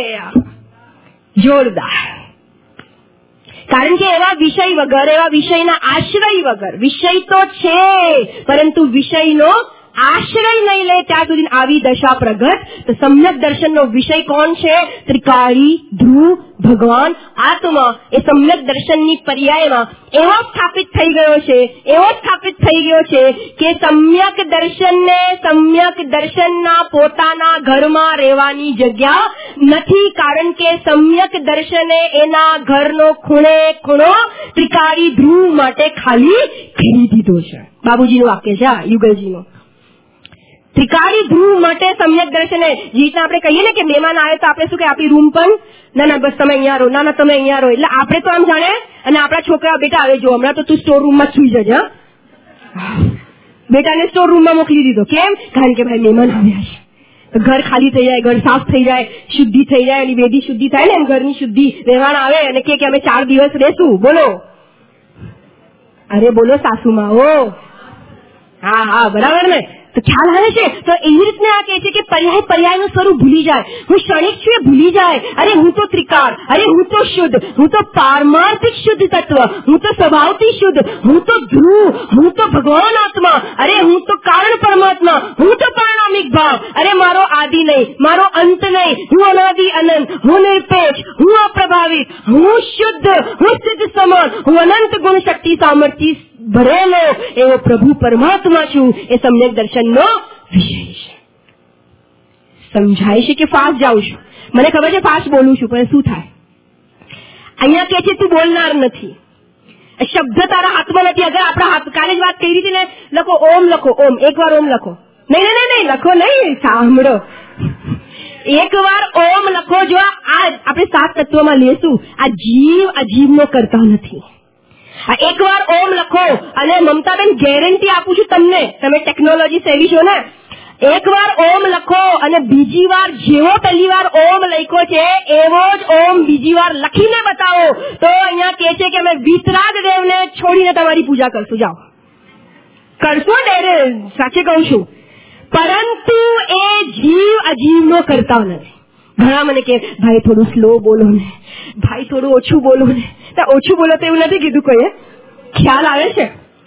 જોરદાર. કારણ કે એવા વિષય વગર, એવા વિષયના આશ્રય વગર, વિષય તો છે પરંતુ વિષયનો આશ્રય નહીં લે ત્યાં સુધી આવી દશા પ્રગટ. તો સમ્યક દર્શનનો વિષય કોણ છે? ત્રિકાળી ધ્રુવ ભગવાન આત્મા. એ સમ્યક દર્શનની પર્યાયમાં એવો સ્થાપિત થઈ ગયો છે, એવો સ્થાપિત થઈ ગયો છે કે સમ્યક દર્શનને સમ્યક દર્શનના પોતાના ઘરમાં રહેવાની જગ્યા નથી. કારણ કે સમ્યક દર્શને એના ઘરનો ખૂણે ખૂણો ત્રિકાળી ધ્રુવ માટે ખાલી કરી દીધો છે. બાબુજીનું વાક્ય છે, આ યુગલજીનું. ત્રિકાળી ધ્રુવ માટે સમ્યક દર્શને, જે રીતના આપણે કહીએ ને કે મહેમાન આવે તો આપણે શું કે આપણી રૂમ પણ ના ના બસ તમે અહીંયા રહો, ના ના તમે અહીંયા રહો. એટલે આપણે તો આમ જાણે, અને આપણા છોકરા બેટા આવે જો હમણાં તો તું સ્ટોર રૂમમાં જ સુઈ જજે. બેટાને સ્ટોર રૂમમાં મોકલી દીધો. કેમ? કારણ કે ભાઈ મહેમાન આવ્યા છે. તો ઘર ખાલી થઈ જાય, ઘર સાફ થઈ જાય, શુદ્ધિ થઈ જાય, એની વેદી શુદ્ધિ થાય ને એમ ઘરની શુદ્ધિ. મહેમાન આવે અને કે અમે ચાર દિવસ રહેશું. બોલો, અરે બોલો સાસુમાં. ઓ હા હા બરાબર ને. તો ખ્યાલ આવે છે. તો એવી રીતના આ કહે છે કે પર્યાય પર્યાયનું સ્વરૂપ ભૂલી જાય. હું ક્ષણિક છું એ ભૂલી જાય. અરે હું તો ત્રિકાળ, અરે હું તો શુદ્ધ, હું તો પારમાર્થિક શુદ્ધ તત્વ, હું તો સ્વભાવથી શુદ્ધ, હું તો ધ્રુવ, હું તો ભગવાન આત્મા, અરે હું તો કારણ પરમાત્મા, હું તો પરિણામિક ભાવ, અરે મારો આદિ નહીં, મારો અંત નહીં, હું અનાદિ અનંત, હું નિરપેક્ષ, હું અપ્રભાવિત, હું શુદ્ધ, હું સિદ્ધ સમાન, હું અનંત ગુણ શક્તિ સામર્થ્ય ભરેલો એવો પ્રભુ પરમાત્મા છું. એ સમ્યક દર્શનનો વિષય છે. સમજાય છે કે ફાસ્ટ જાઉં છું? મને ખબર છે ફાસ્ટ બોલું છું, પણ શું થાય? અહીંયા કે છે તું બોલનાર નથી, શબ્દ તારા હાથમાં નથી. અગર આપણા હાથ, કાલે જ વાત કરી હતી ને, લખો ઓમ, લખો ઓમ, એક વાર ઓમ લખો. નહીં નહીં નહીં લખો નહીં, સાંભળો. એક વાર ઓમ લખો. જો આ આપણે સાત તત્વમાં લેશું, આ જીવ આ જીવનો કરતા નથી. આ એક વાર ઓમ લખો અને મમતાબેન ગેરંટી આપું છું તમને, તમે ટેકનોલોજી સેવી છો ને, એક વાર ઓમ લખો અને બીજી વાર જેવો પહેલી વાર ઓમ લખ્યો છે એવો જ ઓમ બીજી વાર લખીને બતાવો તો અહીંયા કહે છે કે અમે વિતરાગ દેવને છોડીને તમારી પૂજા કરશું. જાઓ કરશો ડેરે, સાચે કહું છું. પરંતુ એ જીવ અજીવનો કરતા નથી. ઘણા મને કે ભાઈ થોડું સ્લો બોલો ને, ભાઈ થોડું ઓછું બોલો ને. ઓછું બોલો તો એવું નથી કીધું કોઈએ, ખ્યાલ આવે છે.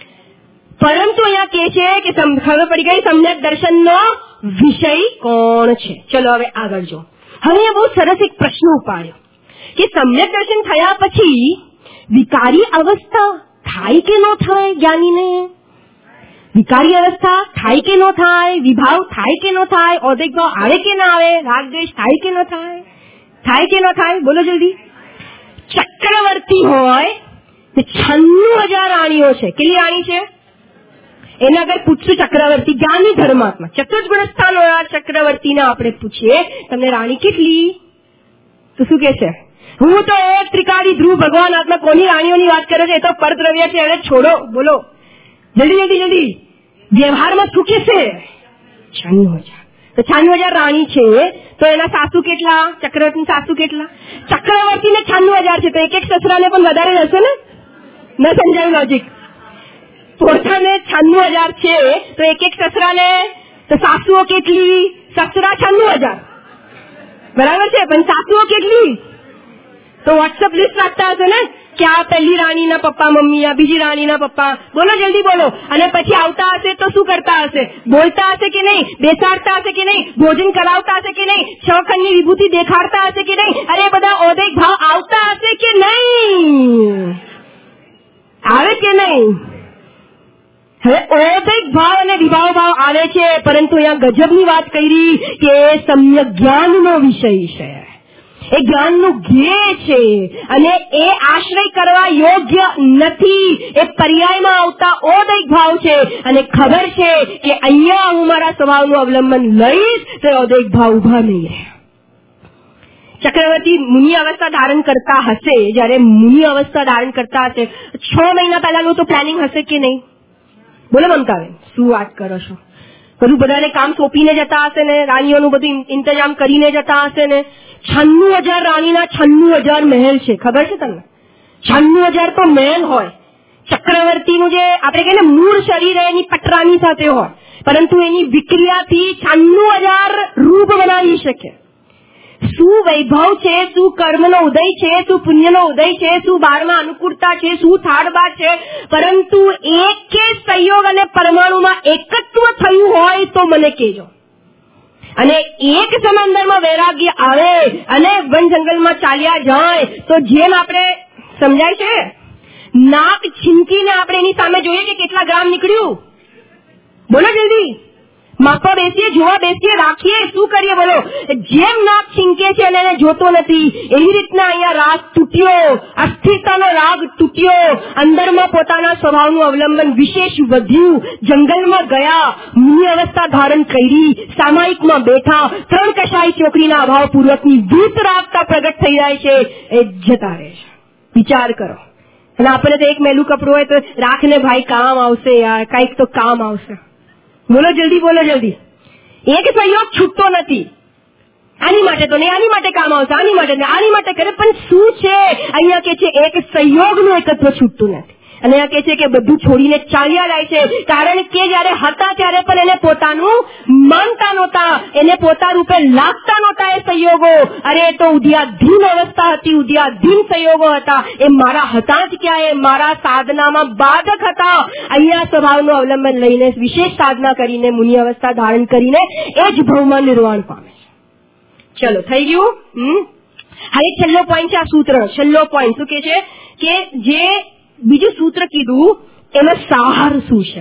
પરંતુ અહીંયા કે છે કે ખબર પડી ગઈ સમ્યક દર્શનનો વિષય કોણ છે. ચલો હવે આગળ જો. હવે બહુ સરસ એક પ્રશ્ન ઉપાડ્યો કે સમ્યક દર્શન થયા પછી વિકારી અવસ્થા થાય કે ન થાય જ્ઞાનીને? વિકારી અવસ્થા થાય કે ન થાય? વિભાવ થાય કે ન થાય? ઔદિક ભાવ આવે કે ના આવે? રાગ દ્વેષ થાય કે ન થાય? થાય કે ન થાય? બોલો જલ્દી. ચક્રવર્તી હોય છન્નું હજાર રાણીઓ છે. કેટલી રાણી છે? એના આગળ પૂછશું ચક્રવર્તી જ્ઞાની ધર્માત્મા ચતુર્ગુણ સ્થાન વાળા ચક્રવર્તીને આપણે પૂછીએ તમને રાણી કેટલી? તો શું કે છે? હું તો એક ત્રિકારી ધ્રુવ ભગવાન આત્મા. કોની રાણીઓની વાત કરે છે? એ તો પરદ્રવ્ય છે, એને છોડો. બોલો જલ્દી જલ્દી જલ્દી. વ્યવહારમાં શું કે છે? છન્નું હજાર. તો છન્નું હજાર રાણી છે તો એના સાસુ કેટલા? ચક્રવર્તી સાસુ કેટલા? ચક્રવર્તીને છન્નું હજાર છે તો એક એક સસરાને પણ વધારે રહેશે ને? ન સમજાયું લોજિક? પોતાને છન્નું હજાર છે તો એક એક સસરાને તો સાસુઓ કેટલી? સસરા છન્નું હજાર બરાબર છે, પણ સાસુઓ કેટલી? તો વોટ્સઅપ લિસ્ટ રાખતા હશે ને કે આ પહેલી રાણીના પપ્પા મમ્મી, આ બીજી રાણીના પપ્પા. બોલો જલ્દી બોલો. અને પછી આવતા હશે તો શું કરતા હશે? બોલતા હશે કે નહીં? બેસાડતા હશે કે નહીં? ભોજન કરાવતા હશે કે નહીં? છ ખંડની વિભૂતિ દેખાડતા હશે કે નહીં? અરે બધા ઔદિક ભાવ આવતા હશે કે નહીં? આવે કે નહીં? હવે ઔદિક ભાવ અને વિભાવ ભાવ આવે છે, પરંતુ અહીંયા ગજબની વાત કરી કે સમ્યક જ્ઞાનનો વિષય છે, એ જ્ઞાનનું ધ્યેય છે અને એ આશ્રય કરવા યોગ્ય નથી. એ પર્યાયમાં આવતા ઔદિક ભાવ છે અને ખબર છે કે અહીંયા હું મારા સ્વભાવનું અવલંબન લઈશ તો ઔદિક ભાવ ઉભા નહીં રહે. ચક્રવર્તી મુનિ અવસ્થા ધારણ કરતા હશે, જયારે મુનિ અવસ્થા ધારણ કરતા હશે છ મહિના પહેલાનું તો પ્લાનિંગ હશે કે નહીં? બોલો મમતાબેન, શું વાત કરો છો? બધું બધાને કામ સોંપીને જતા હશે ને, રાણીઓનું બધું ઇંતજામ કરીને જતા હશે ને. છન્નું હજાર રાણીના છન્નું હજાર મહેલ છે, ખબર છે તમને? છન્નું હજાર તો મહેલ હોય. ચક્રવર્તીનું જે આપણે કહીએ ને મૂળ શરીર એની પટરાની સાથે હોય, પરંતુ એની વિક્રિયાથી છન્નું હજાર રૂપ બનાવી શકે. શું વૈભવ છે, શું કર્મનો ઉદય છે, શું પુણ્યનો ઉદય છે, શું બારમાં અનુકૂળતા છે, શું થાળબાદ છે, પરંતુ એક કે સંયોગ અને પરમાણુમાં એકત્વ થયું હોય તો મને કહેજો. અને એક સમંદરમાં વૈરાગ્ય આવે અને વન જંગલમાં ચાલ્યા જાય તો જેમ આપણે સમજાય છે, નાક છીંકીને આપણે એની સામે જોઈએ કે કેટલા ગ્રામ નીકળ્યું. બોલો જલ્દી. માપવા બેસીએ, જોવા બેસીએ, રાખીએ, શું કરીએ? બોલો. જેમ નાક છીંકે છે અને એને જોતો નથી એવી રીતના અહીંયા રાગ તૂટ્યો, અસ્થિરતાનો રાગ તૂટ્યો, અંદરમાં પોતાના સ્વભાવનું અવલંબન વિશેષ વધ્યું, જંગલમાં ગયા, મુનિ અવસ્થા ધારણ કરી, સામાયિકમાં બેઠા, ત્રણ કશાય ચોકડીના અભાવ પૂર્વકની વીતરાગતા પ્રગટ થઈ જાય છે, એ જતા રહે છે. વિચાર કરો. અને આપણે તો એક મેલું કપડું હોય તો રાખને ભાઈ કામ આવશે યાર, કઈક તો કામ આવશે. બોલો જલ્દી, બોલો જલ્દી. એક સંયોગ છૂટતો નથી. આની માટે તો નહીં, આની માટે કામ આવશે, આની માટે આની માટે કરે, પણ શું છે? અહીંયા કે છે એક સંયોગનું એકત્વ છૂટતું નથી. અને અહીંયા કે છે કે બધું છોડીને ચાલ્યા જાય છે, કારણ કે જયારે હતા ત્યારે પણ એને પોતાનું માનતા નહોતા, એને પોતા રૂપે લાગતા નહોતા એ સંયોગો. અરે એ તો ઉદ્યાધીન અવસ્થા હતી, ઉદ્યાધીન સંયોગો હતા. એ મારા હતા જ ક્યાં? એ મારા સાધનામાં બાધક હતા. અહીંયા સ્વભાવનું અવલંબન લઈને વિશેષ સાધના કરીને મુનિ અવસ્થા ધારણ કરીને એ જ ભવમાં નિર્વાણ પામે છે. ચલો થઈ ગયું. હમ હવે છેલ્લો પોઈન્ટ છે આ સૂત્ર. છેલ્લો પોઈન્ટ શું કે છે કે જે બીજું સૂત્ર કીધું એમાં સાર શું છે?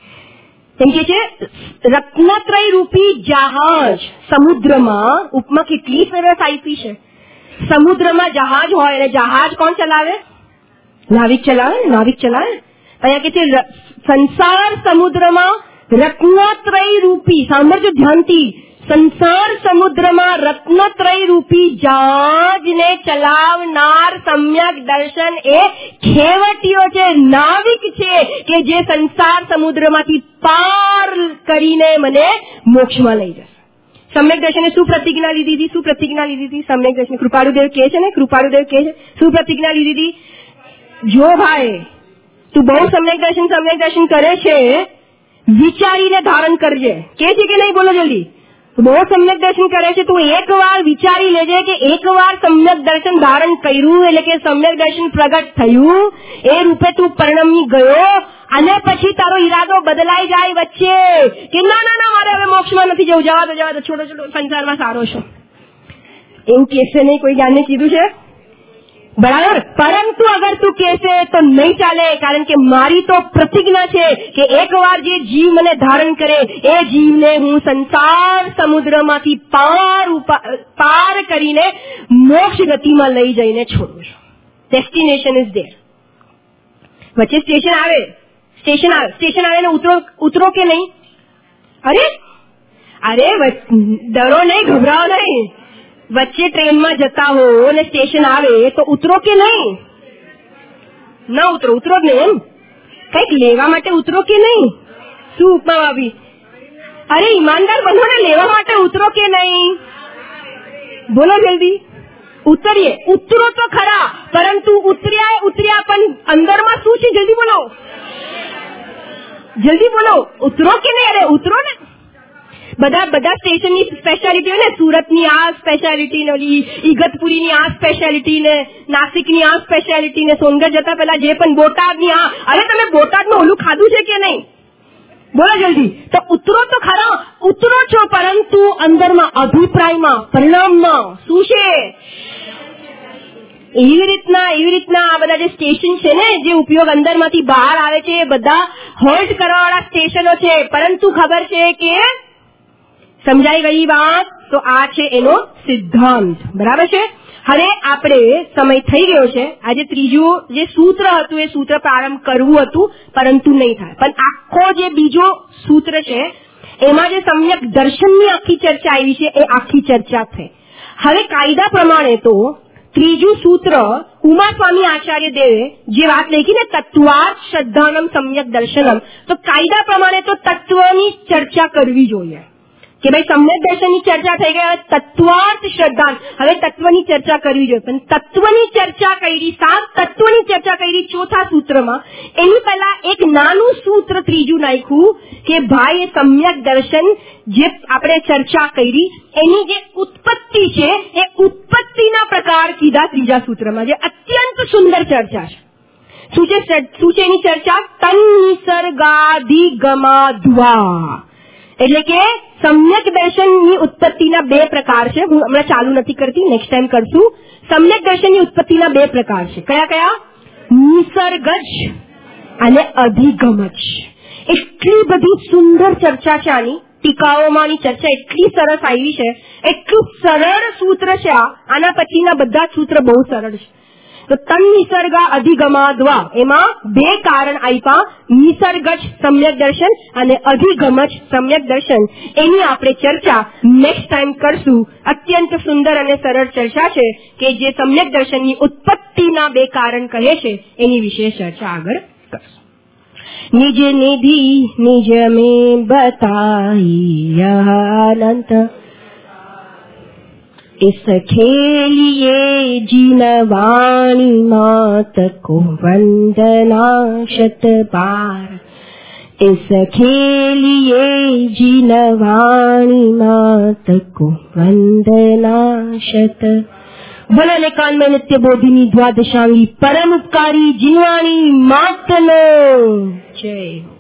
એમ કે છે રત્નત્રય રૂપી જહાજ સમુદ્રમાં. ઉપમા કેટલી સરસ આપી છે. સમુદ્રમાં જહાજ હોય અને જહાજ કોણ ચલાવે? નાવિક ચલાવે. નાવિક ચલાવે. અહીંયા કે છે સંસાર સમુદ્રમાં રત્નત્રય રૂપી, સાંભળજો ધ્યાનથી, સંસાર સમુદ્રમાં રત્નત્રય રૂપી જહાજને ચલાવનાર સમ્યક દર્શન એ ખેવટીઓ છે, નાવિક છે કે જે સંસાર સમુદ્રમાંથી પાર કરીને મને મોક્ષમાં લઈ જશે. સમ્યક દર્શને શું પ્રતિજ્ઞા લીધી હતી? શું પ્રતિજ્ઞા લીધી હતી? સમ્યક દર્શન કૃપાળુદેવ કહે છે ને, કૃપાળુદેવ કહે છે શું પ્રતિજ્ઞા લીધી હતી? જો ભાઈ તું બહુ સમ્યક દર્શન સમ્યક દર્શન કરે છે, વિચારીને ધારણ કરજે. કે છે કે નહીં? બોલો જલ્દી. બહુ સમ્યક દર્શન કરે છે તું એક વાર વિચારી લેજે કે એક વાર સમ્યક દર્શન ધારણ કર્યું એટલે કે સમ્યક દર્શન પ્રગટ થયું એ રૂપે તું પરિણમી ગયો અને પછી તારો ઈરાદો બદલાઈ જાય વચ્ચે કે ના ના ના મારે હવે મોક્ષમાં નથી જવું, જવા દો જવા દો, છોડો છોડો, સંસારમાં સારો છો. એવું કહેશે નહીં, કોઈ જ્ઞાનને કીધું છે બરાબર. પરંતુ અગર તું કહેશે તો નહીં ચાલે, કારણ કે મારી તો પ્રતિજ્ઞા છે કે એકવાર જે જીવ મને ધારણ કરે એ જીવને હું સંસાર સમુદ્રમાંથી પાર પાર કરીને મોક્ષ ગતિમાં લઈ જઈને છોડું છું. Destination is there. વચ્ચે સ્ટેશન આવે સ્ટેશન આવે સ્ટેશન આવે ને ઉતરો ઉતરો કે નહીં? અરે અરે ડરો નહીં, ગભરાવો નહીં. વચ્ચે ટ્રેનમાં જતા હો અને સ્ટેશન આવે તો ઉતરો કે નહીં? ના ઉતરો, ઉતરો જ નહીં. એમ કઈક લેવા માટે ઉતરો કે નહીં? શું ઉપમા આવી? અરે ઈમાનદાર બનો ને, લેવા માટે ઉતરો કે નહીં? બોલો જલ્દી. ઉતરીએ, ઉતરો તો ખરા, પરંતુ ઉતર્યા ઉતર્યા પણ અંદરમાં શું છે? જલ્દી બોલો, જલ્દી બોલો. ઉતરો કે નહીં? અરે ઉતરો ને. બધા બધા સ્ટેશનની સ્પેશિયાલિટી હોય ને, સુરતની આ સ્પેશિયાલિટી ને, ઓલી ઈગતપુરીની આ સ્પેશિયાલિટી ને, નાસિકની આ સ્પેશિયાલિટી ને, સોનગઢ જતા પહેલા જે પણ બોટાદની આ. અરે તમે બોટાદનું ઓલું ખાધું છે કે નહીં? બોલો જલ્દી. તો ઉતરો તો ખરા, ઉતરો છો, પરંતુ અંદરમાં અભિપ્રાયમાં પરિણામમાં શું છે? એવી રીતના એવી રીતના આ બધા જે સ્ટેશન છે ને, જે ઉપયોગ અંદરમાંથી બહાર આવે છે, એ બધા હોલ્ટ કરવા વાળા સ્ટેશનો છે. પરંતુ ખબર છે કે સમજાઈ ગઈ વાત? તો આ છે એનો સિદ્ધાંત. બરાબર છે. હવે આપણે સમય થઈ ગયો છે. આજે ત્રીજું જે સૂત્ર હતું એ સૂત્ર પ્રારંભ કરવું હતું, પરંતુ નહીં થાય. પણ આખો જે બીજો સૂત્ર છે એમાં જે સમ્યક દર્શનની આખી ચર્ચા આવી છે એ આખી ચર્ચા થઈ. હવે કાયદા પ્રમાણે તો ત્રીજું સૂત્ર ઉમા સ્વામી આચાર્ય દેવે જે વાત લખી ને, તત્વાર્થ શ્રદ્ધાનમ સમ્યક દર્શનમ, તો કાયદા પ્રમાણે તો તત્વની ચર્ચા કરવી જોઈએ કે ભાઈ સમ્યક દર્શનની ચર્ચા થઈ ગઈ, તત્વાર્થ શ્રદ્ધા, હવે તત્વની ચર્ચા કરવી જોઈએ. પણ તત્વની ચર્ચા કરી, સાત તત્વની ચર્ચા કરી ચોથા સૂત્રમાં, એની પહેલા એક નાનું સૂત્ર ત્રીજું નાખ્યું કે ભાઈ એ સમ્યક દર્શન જે આપણે ચર્ચા કરી એની જે ઉત્પત્તિ છે એ ઉત્પત્તિના પ્રકાર કીધા ત્રીજા સૂત્રમાં, જે અત્યંત સુંદર ચર્ચા છે. શું છે શું છે એની ચર્ચા? તન્નિસર્ગાધિગમાધ્વા, એટલે કે સમ્યક દર્શનની ઉત્પત્તિના બે પ્રકાર છે. હું હમણાં ચાલુ નથી કરતી, નેક્સ્ટ ટાઈમ કરશું. સમ્યક દર્શનની ઉત્પત્તિના બે પ્રકાર છે. કયા કયા? નિસર્ગજ અને અધિગમજ. એટલી બધી સુંદર ચર્ચા છે આની. ટીકાઓમાંની ચર્ચા એટલી સરસ આવી છે, એટલું સરળ સૂત્ર છે આ. આના પછીના બધા સૂત્ર બહુ સરળ છે. તો તન નિસર્ગા અધિગમાદ્વા, એમાં બે કારણ આપ્યા, નિસર્ગજ સમ્યક દર્શન અને અધિગમજ સમ્યક દર્શન. એની આપણે ચર્ચા નેક્સ્ટ ટાઈમ કરશું. અત્યંત સુંદર અને સરળ ચર્ચા છે કે જે સમ્યક દર્શનની ઉત્પત્તિના બે કારણ કહે છે એની વિશે ચર્ચા આગળ કરશું. નિજ નિધિ નિજ में बताई अनंत इस खेलिए जिनवाणी मात को वंदना शत बार, इस खेलिए जिनवाणी मात को वंदना शत. बोलो ने कान में नित्य बोधिनी द्वादशांगी परम उपकारी जिनवाणी मात लो जय.